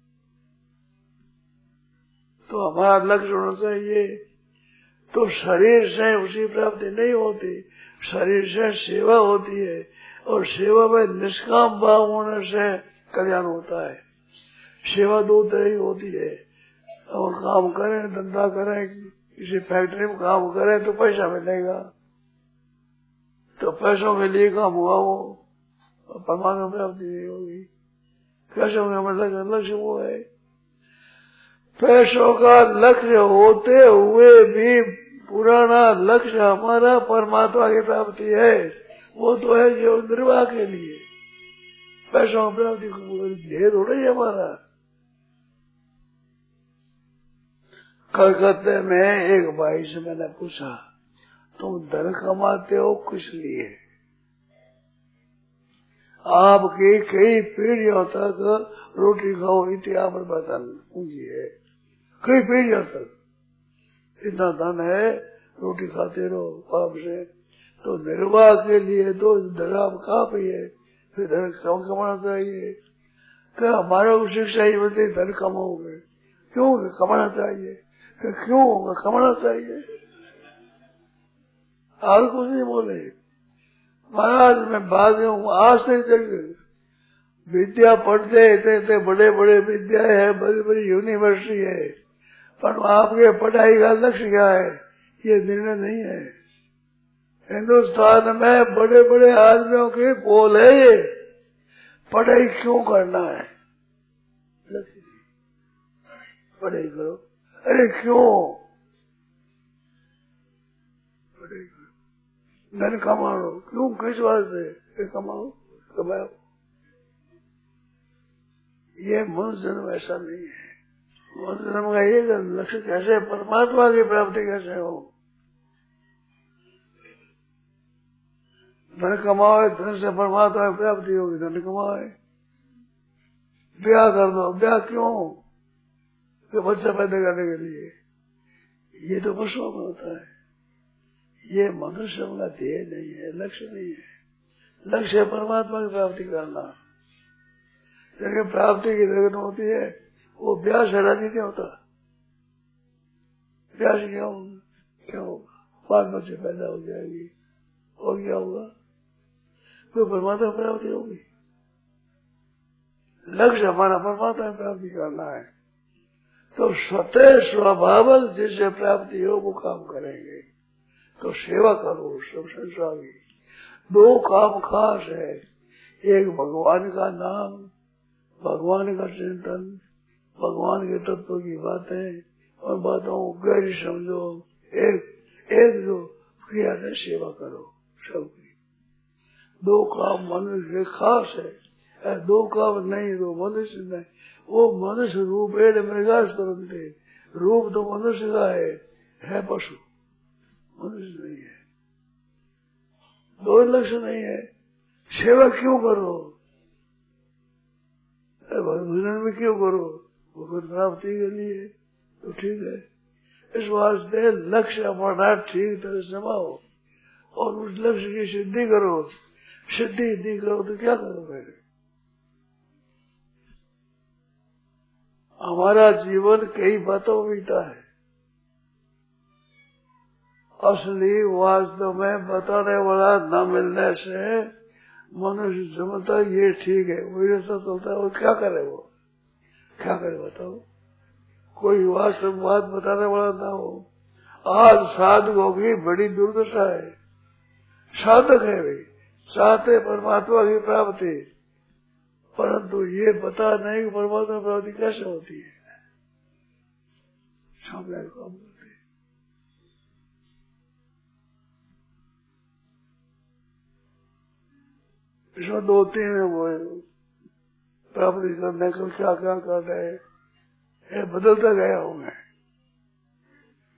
तो हमारा लक्ष्य होना चाहिए। तो शरीर से उसकी प्राप्ति नहीं होती, शरीर से सेवा होती है और सेवा में निष्काम भाव होने से कल्याण होता है। सेवा दो तरह की होती है, और काम करें, धंधा करें, किसी फैक्ट्री में काम करें तो पैसा मिलेगा, तो पैसों के लिए काम हुआ वो, परमात्मा प्राप्ति नहीं होगी। पैसों का मतलब लक्ष्य वो है। पैसों का लक्ष्य होते हुए भी पुराना लक्ष्य हमारा परमात्मा की प्राप्ति है। वो तो है जो निर्वाह के लिए, पैसों की प्राप्ति ढेर हो रही है हमारा। कलकत्ते में एक भाई से मैंने पूछा, तुम धन कमाते हो किस लिए? आपकी कई पीढ़ियों तक रोटी खाओ इतिहास पर बतन पूंजी है, कई पीढ़ियों तक इतना धन है, रोटी खाते रहो पाप से। तो निर्वाह के लिए तो धन आप काफी है, फिर धन कमाना चाहिए। क्या हमारा को शिक्षा ही मिलती धन कमाओगे? क्यों कमाना चाहिए? क्यों कमाना चाहिए? आज कुछ नहीं बोले महाराज। मैं बाद में आज से विद्या पढ़ते इतने बड़े बड़े विद्या है, बड़ी बड़ी यूनिवर्सिटी है, पर आपके पढ़ाई का लक्ष्य क्या है ये निर्णय नहीं है। हिंदुस्तान में बड़े बड़े आदमियों के बोल है ये, पढ़ाई क्यों करना है? लक्ष्य पढ़ाई करो। अरे क्यों पढ़ाई करो? धन कमाओ क्यों? किस वास्ते कमाओ? कमाओ। ये मनुष्य जन्म ऐसा नहीं है। मनुष्य जन्म का ये लक्ष्य कैसे, परमात्मा की प्राप्ति कैसे हो? धन कमाओ, धन से परमात्मा की प्राप्ति होगी। धन कमाओ, ब्याह कर दो। ब्याह क्यों? कि बच्चा पैदा करने के लिए। ये तो पशुओं में होता है, ये मनुष्य का ध्येय नहीं है, लक्ष्य नहीं है। लक्ष्य परमात्मा की प्राप्ति करना। जिनकी प्राप्ति की लगन होती है वो ब्याह से राजी नहीं होता। ब्याह से क्या होगा? क्या होगा? 5 बच्चे पैदा हो जाएगी और क्या होगा? तो परमात्मा की प्राप्ति होगी। लक्ष्य हमारा परमात्मा की प्राप्ति करना है। तो स्वतः स्वभाव जिससे प्राप्ति हो वो काम करेंगे। तो सेवा करो सब संसार की। 2 काम खास है, एक भगवान का नाम, भगवान का चिंतन, भगवान के तत्व की बातें और बातों को गहरी समझो। एक जो क्रिया से सेवा करो सबकी। 2 काम मनुष्य के खास है। 2 काम नहीं तो मनुष्य नहीं। वो मनुष्य रूप है मृगा तरंते, रूप तो मनुष्य का है पशु, मनुष्य नहीं है। 2 लक्ष्य नहीं है। सेवा क्यों करो? भजन में क्यों करो? भगवत प्राप्ति के लिए। तो ठीक है, इस वास्ते लक्ष्य हमारा ठीक तरह समाओ और उस लक्ष्य की सिद्धि करो। सिद्धि करो तो क्या करोगे? हमारा जीवन कई बातों में बीता है। असली वास्तव में बताने वाला न मिलने से मनुष्य समझता ये ठीक है, वही ऐसा चलता है। वो क्या करे? वो क्या करे बताओ? कोई वास्तव बात बताने वाला ना हो। आज साधकों की बड़ी दुर्दशा है। साधक है वे, चाहते परमात्मा की प्राप्ति, परंतु ये पता नहीं कि परमात्मा प्राप्ति कैसे होती है। सामने काम करते इसमें 2-3 वो प्राप्ति करने को क्या क्या कर रहे हैं, बदलता गया हूँ मैं।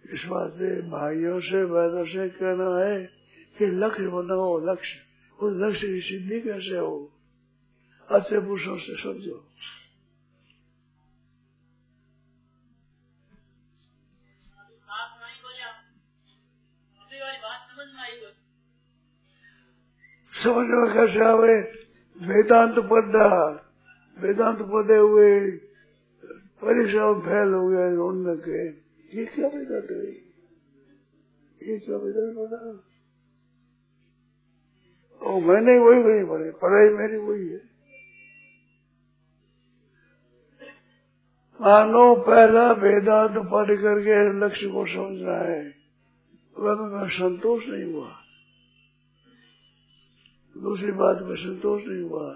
इस वास्ते भाइयों से बहनों से कहना है कि लक्ष्य बनाओ, लक्ष्य, उस लक्ष्य की सिद्धि कैसे हो, अच्छे पुरुषों से समझो। समझ में कैसे आवे? वेदांत पढ़ा, वेदांत पढ़े हुए परीक्षा में फेल हो गया, रोने लगे, ये क्या वेदांत है, ये क्या वेदांत पढ़ा? और मैंने वही नहीं पढ़ी, पढ़ाई मेरी वही है। मानो पहला वेदांत पढ़ करके लक्ष्य को समझना है, वह संतोष नहीं हुआ, दूसरी बात में संतोष नहीं हुआ।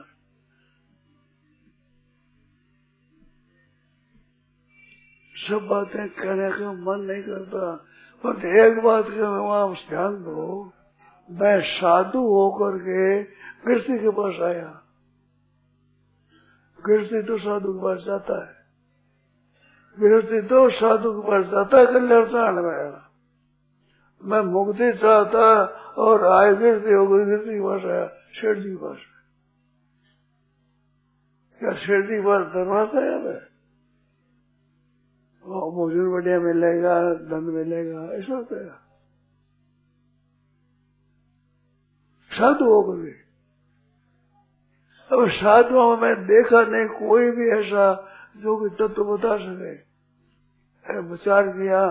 सब बातें कहने का मन नहीं करता, पर एक बात का वहां ध्यान दो, मैं साधु होकर के गृहस्थी के पास आया, गृहस्थी तो साधु के पास जाता है, गृहस्थी तो साधु के पास जाता है, कल्याण में आया। मैं मुक्ति चाहता और आए गृहस्थी होकर गृहस्थी के पास आया, शेठ जी के पास। क्या शेठ जी के पास दरवाजा है? मैं भोजन बढ़िया मिलेगा, धन मिलेगा, ऐसा होता है साधु होकर भी। अब साधुओं में देखा नहीं कोई भी ऐसा जो कि तत्व बता सके। विचार किया,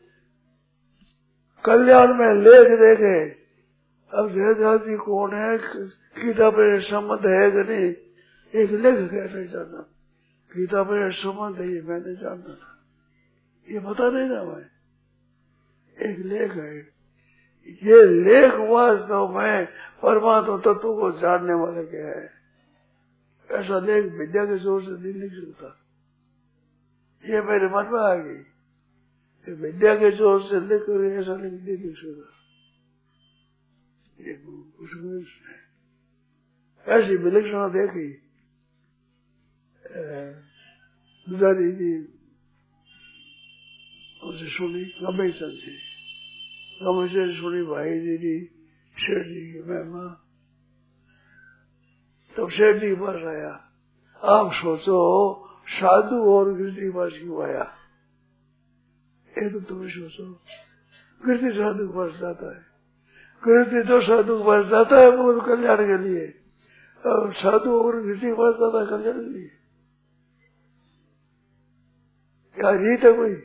कल्याण में लेख देखे, अब जयदास कौन है, गीता पर संबंध है कि नहीं, एक लेख कैसे जाना, गीता पर संबंध है ये मैंने जानना था, ये पता नहीं ना, मैं एक लेख है, ये लेख वास्तव में परमात्मा तत्व को जानने वाले के है। ऐसा लेख विद्या के जोर से नहीं लिख सकता, ये मेरे मन में आ गई, विद्या के जोर से लिख कर ऐसा नहीं लिख सकता, ये कुछ ऐसी विलक्षणता देखी गुजारी जी उसे सुनी, गमेशन से सुनी, भाई जी की शेठ जी की महिमा। तब शेठ जी के पास आया, आप सोचो साधु और गृहस्थी के पास क्यों आया, ये तो तुम्हें सोचो। गृहस्थी साधु के पास जाता है, गृहस्थी तो साधु के पास जाता है वो कल्याण के लिए, और साधु और गृहस्थी के पास जाता है कल्याण के लिए। क्या रीत है कोई?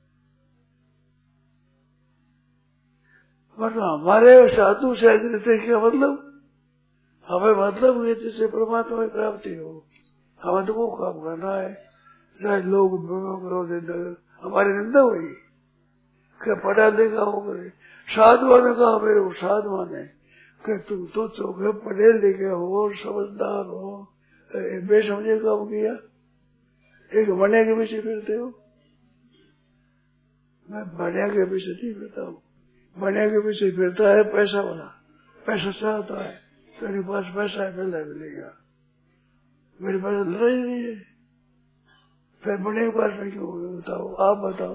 मतलब हमारे साधु से गृहस्थी क्या मतलब? हमें मतलब ये जिससे परमात्मा की प्राप्ति हो, हमें तो वो काम करना है, चाहे लोग हमारी निंदा हुई, क्या पढ़ा लिखा हो करे। साधुआ ने कहा मेरे को, साधुआ ने कि तुम तो चौके पढ़े लिखे हो, समझदार हो, बेसमझे काम किया, एक बने के पीछे फिरते हो। मैं बने के पीछे नहीं फिरता हूँ, बने के पीछे फिरता है पैसा वाला, पैसा चाहता है, तेरे पास पैसा है मिलेगा, मेरे पास लड़ाई नहीं है, फिर बने के पास में क्यों बताओ, आप बताओ।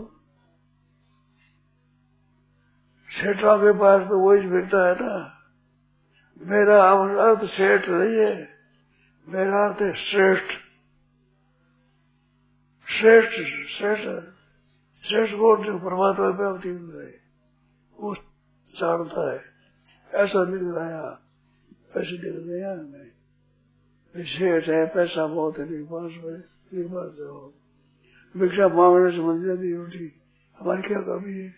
सेठों के पास तो वही फिरता है ना। मेरा अर्थ सेठ नहीं है, मेरा अर्थ है श्रेष्ठ। श्रेष्ठ श्रेष्ठ श्रेष्ठ कौन जो परमात्मा पे अवधि है वो जानता है। ऐसा निकल गया, पैसे निकल गया हमें, सेठ है, पैसा बहुत है, पास जाओ, भिक्षा मांगने से मिल जाती रोटी, हमारी क्या कमी है,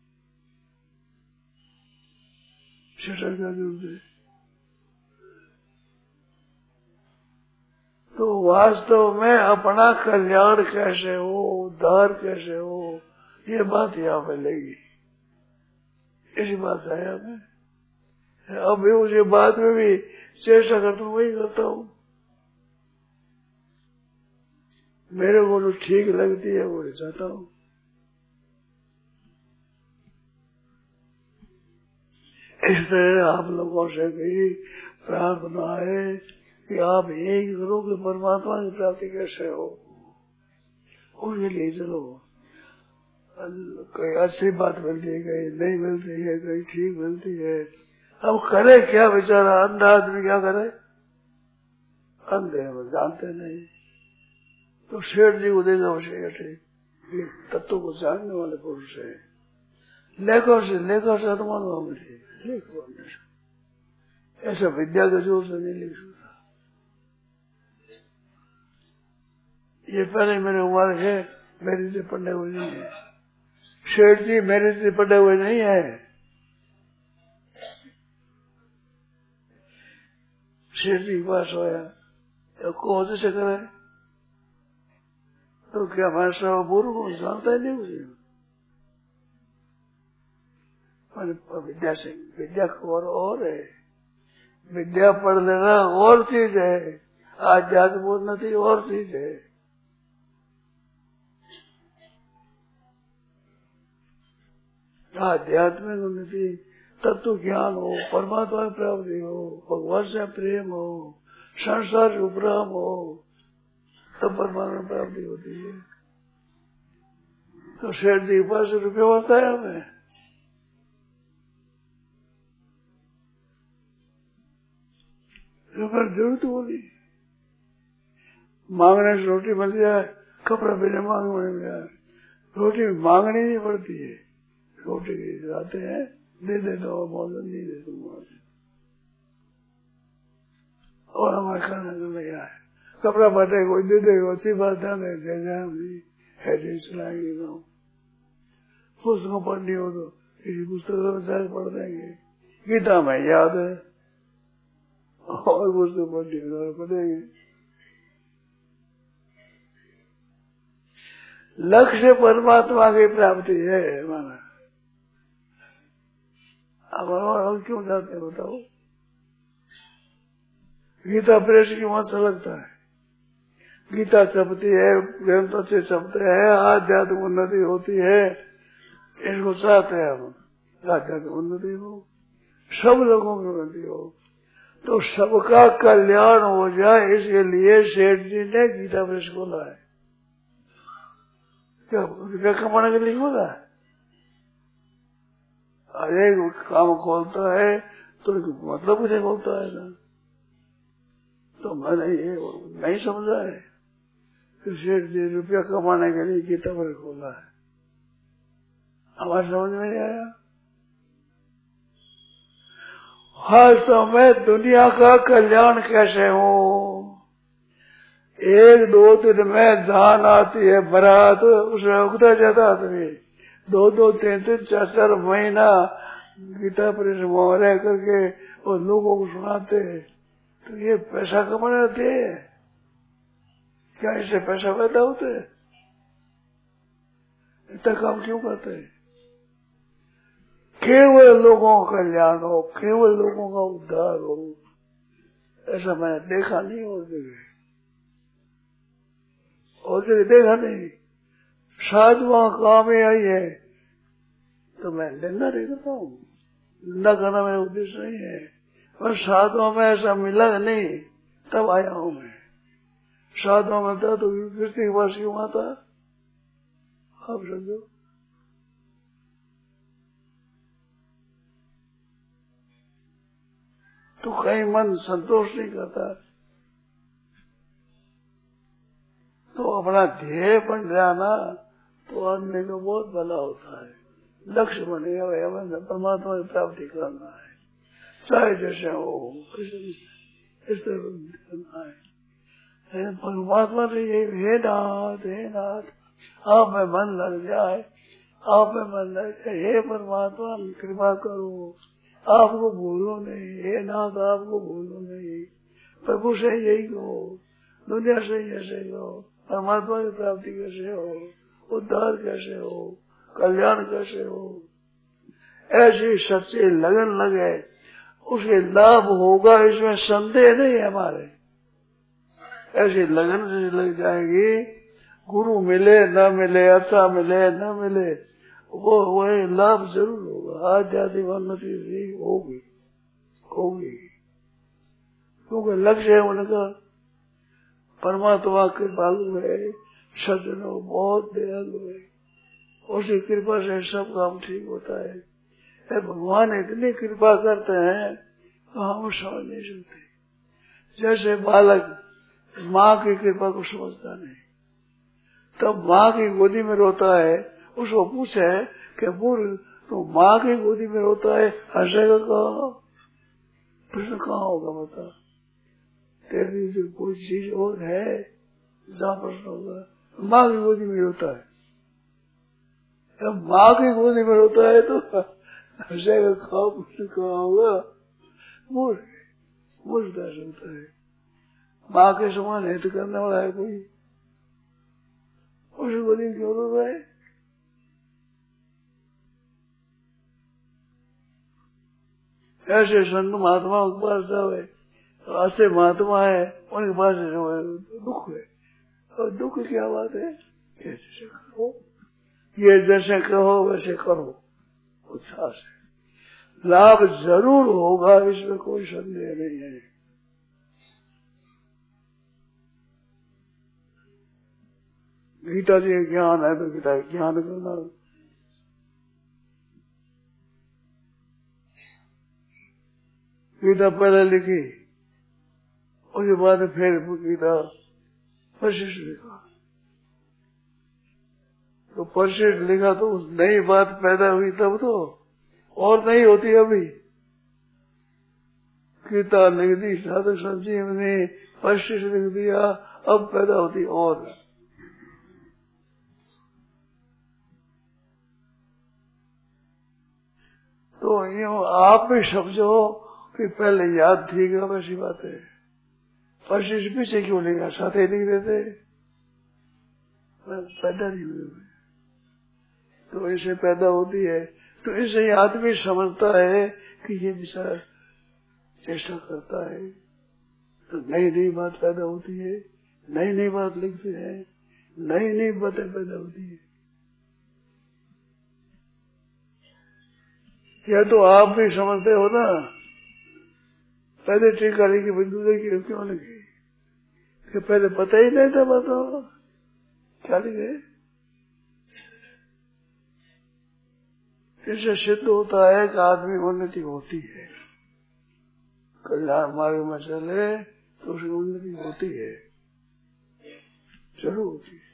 सेठा क्या जरूरत है। तो वास्तव में अपना कल्याण कैसे हो, उद्धार कैसे हो, ये बात यहाँ पे लगी, इसी बात है हमें। अब उसी बात में भी चेष्टा करता हूँ, वही करता हूँ, मेरे को जो ठीक लगती है वो चाहता हूँ। इस तरह आप लोगों से भी प्रार्थना है कि आप एक करो कि परमात्मा की प्राप्ति कैसे हो, उसके लिए चलो। कहीं अच्छी बात मिलती है, कहीं नहीं मिलती है, कहीं ठीक मिलती है। अब करे क्या बेचारा अंधा आदमी क्या करे? अंधे हम जानते नहीं। तो शेठ जी को देखा ये तत्व को जानने वाले पुरुष है। लेकर से अनुमान हुआ मुझे ऐसा विद्या के जोर से नहीं लिख सकता। ये पहले मेरे उम्र है, मेरी से पढ़े हुए नहीं है। शेठ जी मेरे से पढ़े हुए नहीं है। शेठ जी के पास होया तो कौन से करे? तो क्या हमारे सब बुरु को जानता ही नहीं मुझे। विद्या से विद्या को और है। विद्या पढ़ लेना और चीज है, आध्यात्म उन्नति और चीज है। आध्यात्मिक उन्नति तत्व ज्ञान हो, परमात्मा की प्राप्ति हो, भगवान से प्रेम हो, संसार उपराम हो, तब परमात्मा प्राप्ति होती है। तो शेठ जी के पास रुपये होता है हमें। रुपये जरूरत होगी। मांगने से रोटी मिल जाए, कपड़ा बिना मांगने मिल जाए, रोटी मांगनी नहीं पड़ती है। रोटी जाते हैं, दे दो मौजूद नहीं दे दो मुझे, और हमारे खाना को ले आए। कपड़ा बटे कोई दे देगा, अच्छी बात है चलाएंगे। पुस्तकों पढ़नी हो तो किसी पुस्तक में पढ़ देंगे। गीता में याद है, और पुस्तक पढ़नी हो तो पढ़ेंगे। लक्ष्य परमात्मा की प्राप्ति है हमारा। अब और क्यों जाते हैं बताओ? गीता प्रेस की वहां से लगता है। गीता छपती है, ग्रंथ अच्छे छपते हैं, आध्यात्मिक उन्नति होती है, इसको चाहते हैं हम। आध्यात्मिक उन्नति हो, सब लोगों की उन्नति हो, तो सबका कल्याण हो जाए, इसके लिए सेठ जी ने गीता प्रेस खोला है। क्या रुपया कमाने के लिए खोला है? अरे काम खोलता है तो मतलब कुछ खोलता है ना। तो मैंने ये नहीं समझा है कि सेठ जी रुपया कमाने के लिए गीता पर खोला है। हमारे समझ में नहीं आया। वास्तव में दुनिया का कल्याण कैसे हो? 1-2 दिन में जान आती है बारात, उसमें उगता जाता आदमी 2-2, 3-3, 4-4 महीना गीता पर रह करके और लोगों को सुनाते हैं। तो ये पैसा कमाने आते हैं क्या? इससे पैसा पैदा होते है? इतना काम क्यों करते हैं? केवल लोगों का कल्याण हो, केवल लोगों का उद्धार हो, ऐसा मैंने देखा नहीं और जगह। और जगह देखा नहीं। शायद वहां काम ही आई है तो मैं निंदा नहीं करता हूँ। निंदा करना मेरा उद्देश्य नहीं है, और साधुओं में ऐसा मिला नहीं तब आया हूँ मैं। साधुओं में था तो कृष्ण के पास क्यों आता? आप समझो। तो कहीं मन संतोष नहीं करता तो अपना ध्येय बन जाना तो आदमी को बहुत भला होता है। लक्ष्य बनेगा भाई हमें परमात्मा की प्राप्ति करना है, चाहे जैसे हो इस तरह करना है। परमात्मा से ये हे नाथ आप में मन लग जाए, आप में मन लग जाए। हे परमात्मा कृपा करो, आपको भूलो नहीं। हे नाथ आपको भूलो नहीं। प्रभु से यही कहो, दुनिया से ऐसे हो, परमात्मा की प्राप्ति कैसे हो, उद्धार कैसे हो, कल्याण कैसे हो। ऐसी सच्ची लगन लगे, उसके लाभ होगा, इसमें संदेह नहीं है हमारे। ऐसी लगन से लग जाएगी, गुरु मिले न मिले, अच्छा मिले न मिले, वो लाभ जरूर होगा। आध्यात्मिक उन्नति होगी क्योंकि लक्ष्य है उनका। परमात्मा कृपालु है, सज्जनों बहुत दयालु है। उसकी कृपा से सब काम ठीक होता है। भगवान इतनी कृपा करते हैं हम समझ नहीं सकते। जैसे बालक माँ की कृपा को समझता नहीं, तब माँ की गोदी में रोता है, उसको पूछे कि मूर्ख तो माँ की गोदी में रोता है, हंसेगा कहाँ? प्रश्न कहाँ होगा बता? तेरी जो कोई चीज और है जहाँ प्रश्न होगा? माँ की गोदी में रोता है, जब माँ की गोदी में रोता है तो हंसेगा कहाँ? प्रश्न कहाँ होगा? मूर्ख होता है। माँ के समान हित करने वाला है कोई? उस गोदी में क्यों रो रहा है? ऐसे संत महात्मा के पास जावे, ऐसे महात्मा है उनके पास दुख है, और दुख क्या बात है? ऐसे करो, ये जैसे कहो वैसे करो, उत्साह से लाभ जरूर होगा, इसमें कोई संदेह नहीं है। गीता जी ज्ञान है तो गीता ज्ञान करना। गीता पहले लिखी, उसके बाद फिर गीता वशिष्ठ लिखा, तो वशिष्ठ लिखा तो उस नई बात पैदा हुई तब तो, और नहीं होती अभी। गीता लिख दी, साधक संजीवनी वशिष्ठ लिख दिया, अब पैदा होती और। तो यूं आप भी समझो कि पहले याद थी क्या? वैसी बात है। वशिष्ठ पीछे क्यों लिखा? साथ ही लिख देते, पैदा नहीं हुए, तो इसे पैदा होती है। तो इसे आदमी समझता है कि ये विचार चेष्टा करता है, तो नई नई बात पैदा होती है, नई नई बात लिखते हैं, नई नई बातें पैदा होती है। या तो आप भी समझते हो ना, पहले टीका लिखी बिंदु देखी क्यों लिखी? कि पहले पता ही नहीं था, बताओ क्या लिखे? इससे सिद्ध होता है कि आदमी उन्नति होती है, कल्याण मार्ग में चले तो उसकी उन्नति होती है, जरूर होती है।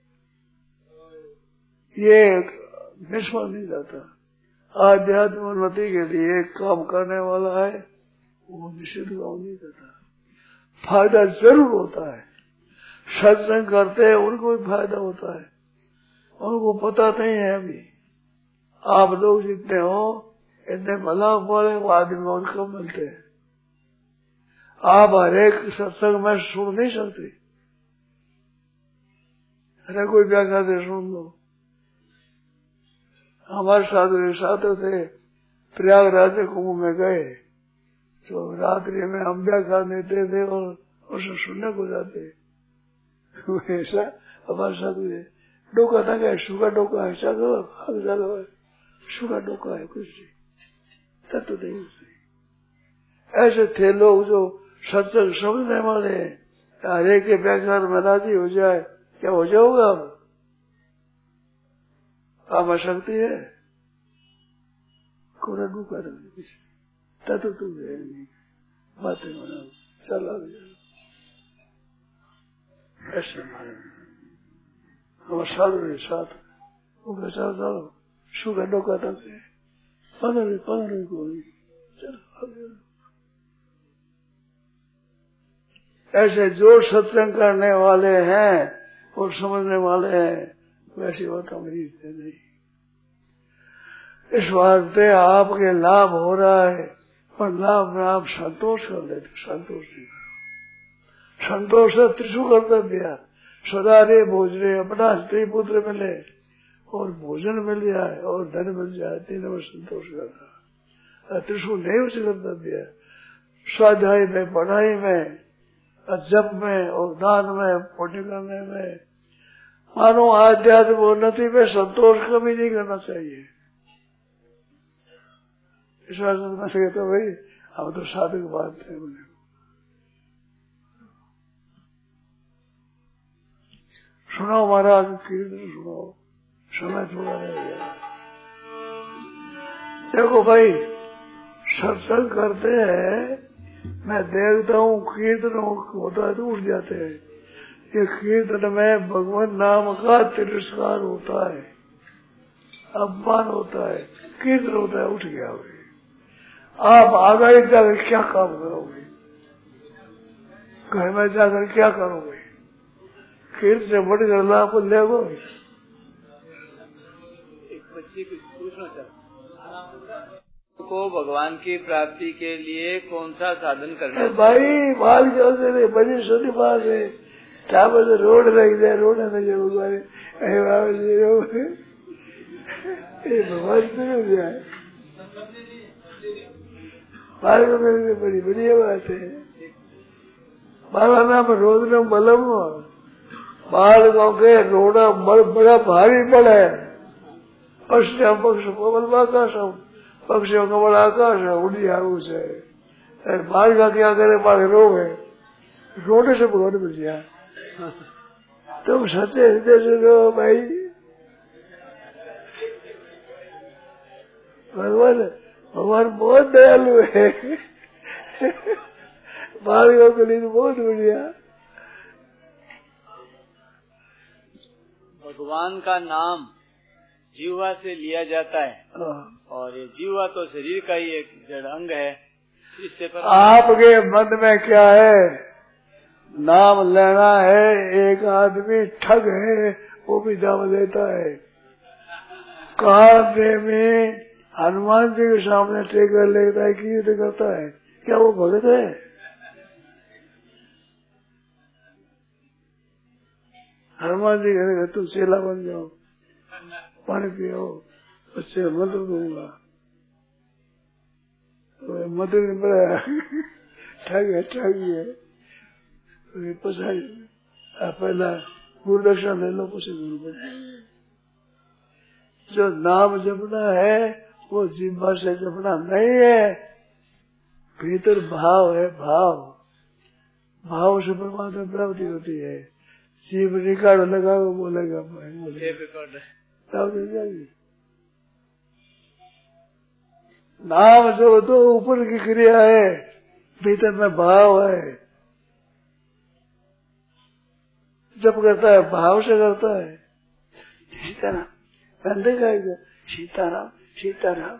ये निष्फल नहीं जाता। आध्यात्म उन्नति के लिए काम करने वाला है, वो निश्चित काम नहीं करता, फायदा जरूर होता है। सत्संग करते हैं उनको भी फायदा होता है, उनको पता नहीं है। अभी आप लोग जितने हो इतने भला वाले आदमी बहुत कम मिलते हैं। आप हर एक सत्संग में सुन नहीं सकते, अरे कोई व्याख्या दे सुन लो। हमारे साधु थे, प्रयागराज कुंभ में गए तो रात्रि में हम व्याख्या देते थे और उसे सुनने को जाते। ऐसा हमारे साधु है, डोका था क्या? सूखा डोका है, सूखा डोका है, कुछ नहीं, तत्व नहीं। ऐसे थे लोग जो सत्संग समझने वाले, हर एक के व्याख्यान में राजी हो जाए, क्या हो जाओगा? आप अशक्ति है, कोरा डूका तत्व तुम नहीं, बातें बनाओ, चला ऐसे हमारे हमारे साधु के साथ वो कैसा चलो सूखा डोका तक 15 को चलो। ऐसे जो सत्संग करने वाले हैं और समझने वाले हैं, वैसी बात हमारी नहीं। इस वास्ते आपके लाभ हो रहा है, पर लाभ में आप संतोष कर लेते, संतोष नहीं करो। संतोष है त्रिशु कर्तव्य, सदा रे भोजने, अपना स्त्री पुत्र मिले और भोजन मिल जाए और धन मिल जाए, तीनों में संतोष करना। त्रिशु नहीं उच्च कर्तव्य, स्वाध्याय में, पढ़ाई में, जप में और दान में, पुण्य करने में, मानो आध्यात्मिक उन्नति में संतोष कभी नहीं करना चाहिए। इस वास्ते मैं कहता भाई हम तो साधक बात है, बोले सुनो महाराज कीर्तन सुनो, समय थोड़ा रह गया। देखो भाई, सत्संग करते हैं, मैं देखता हूँ कीर्तन होता है तो उठ जाते हैं। ये कीर्तन में भगवान नाम का तिरस्कार होता है, अपमान होता है, कीर्तन होता है, उठ गया भाई। आप आगे जाकर क्या काम करोगे? घर में जाकर क्या करोगे? कीर्तन से बढ़कर लाभ लेगोगे? एक बच्ची कुछ पूछना चाहती को भगवान की प्राप्ति के लिए कौन सा साधन करना भाई? बाल जो बड़ी छोटी बात है, टावर से रोड लग जाए, रोड लग जाए, भगवान मिल जाए, बाल को करके बड़ी बढ़िया बात है। बाबा नाम रोज न बलम, बाल के रोड़ा बड़ा भारी पड़ा है। पश्चिम पक्ष पवन आकाशम, पक्षियों का बड़ा आकाश है, उड़िया उसे बाल का क्या करे? बाल रोग है, रोने से भगवान मिल गया। तुम सच्चे हृदय से रहो भाई। भगवान बहुत दयालु है, बालियों के लिए बहुत बढ़िया। भगवान का नाम जीवा से लिया जाता है, और ये जीवा तो शरीर का ही एक जड़ अंग है। इससे पर आपके मन में क्या है? नाम लेना है। एक आदमी ठग है, वो भी दाम देता है। कांधे में हनुमान जी के सामने टेकर लेता है, कीर्तन करता है, क्या वो भगत है? हनुमान जी कहेगा तुम चेला बन जाओ, पानी पियो, बच्चे मंत्र दूंगा। तो मंत्र नहीं पड़ा, ठग है। पहला गुरु दक्षिणा ले लो, कुछ गुरु। जो नाम जपना है वो जिह्वा से जपना नहीं है, भीतर भाव है। भाव से परमात्मा प्राप्ति होती है। जीव रिकॉर्ड लगा वो बोलेगा, नाम जो तो ऊपर की क्रिया है, भीतर में भाव है। जब करता है भाव से करता है। सीताराम कंधे का सीताराम सीताराम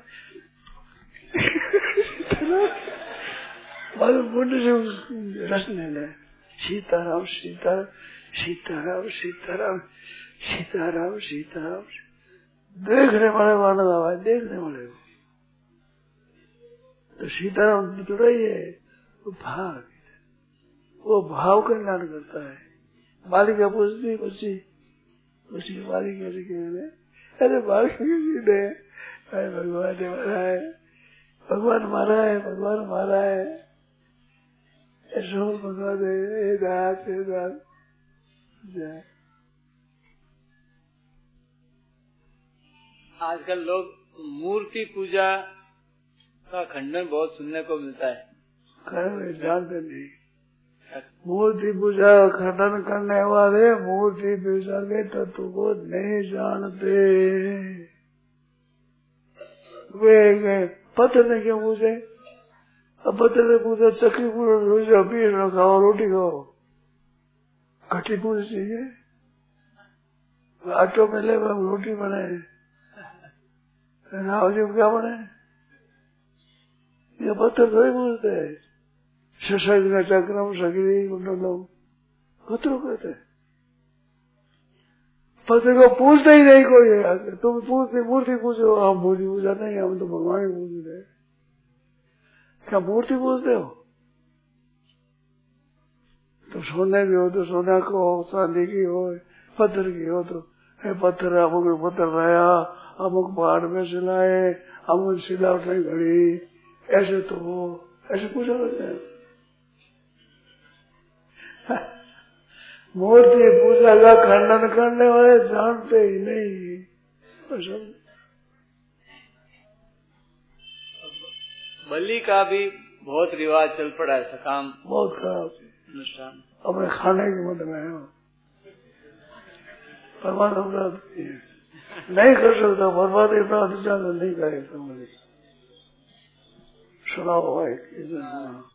सीताराम मुंड से रस ले ले। सीताराम सीताराम सीताराम सीताराम सीताराम सीताराम। देखने वाले आनंद आवाज, देखने वाले को तो सीताराम जुड़ा ही है। वो भाव कल्याण करता है। बालिका पूछती बच्ची, उसी बालिका से कहने, अरे बालिका ने भगवान ने मारा है, भगवान मारा है, भगवान मारा है। ऐसा भगवान दात जाए। आजकल लोग मूर्ति पूजा का खंडन बहुत सुनने को मिलता है। जानते नहीं। मूर्ति पूजा का खंडन करने वाले मूर्ति पूजा के तत्व को नहीं जानते। वे पत्थर ने क्यों पूछे? अब पत्थर ने पूछा चक्की पूछो, पीस खाओ, रोटी खाओ, खट्टी पूछ चाहिए, आटो में ले रोटी बनाए, राव जी क्या बने? ये पत्थर थोड़ी पूछते है। चक्रम सगिरी कुंडलम पत्थर कहते हैं। पत्थर को पूछते ही नहीं कोई। तुम मूर्ति पूछो, हम मूर्ति पूछा नहीं, हम तो भगवान ही पूछ रहे। क्या मूर्ति पूछते हो? तो सोने की हो तो सोना को हो, चांदी की हो, पत्थर की हो तो पत्थर अमुक पत्थर रहा, अमुक पहाड़ में सिलाए, अमुक सिलावट नहीं घड़ी, ऐसे तो हो, ऐसे पूछा करते हैं। मूर्ति पूजा का खंडन करने वाले जानते ही नहीं। बलि का भी बहुत रिवाज चल पड़ा है, सकाम बहुत खराब अनुष्ठान अपने खाने के मत में है। परमात्मा प्राप्ति है। नहीं कर सकता, बर्बाद इतना नहीं करेगा। मुझे सुना हुआ है।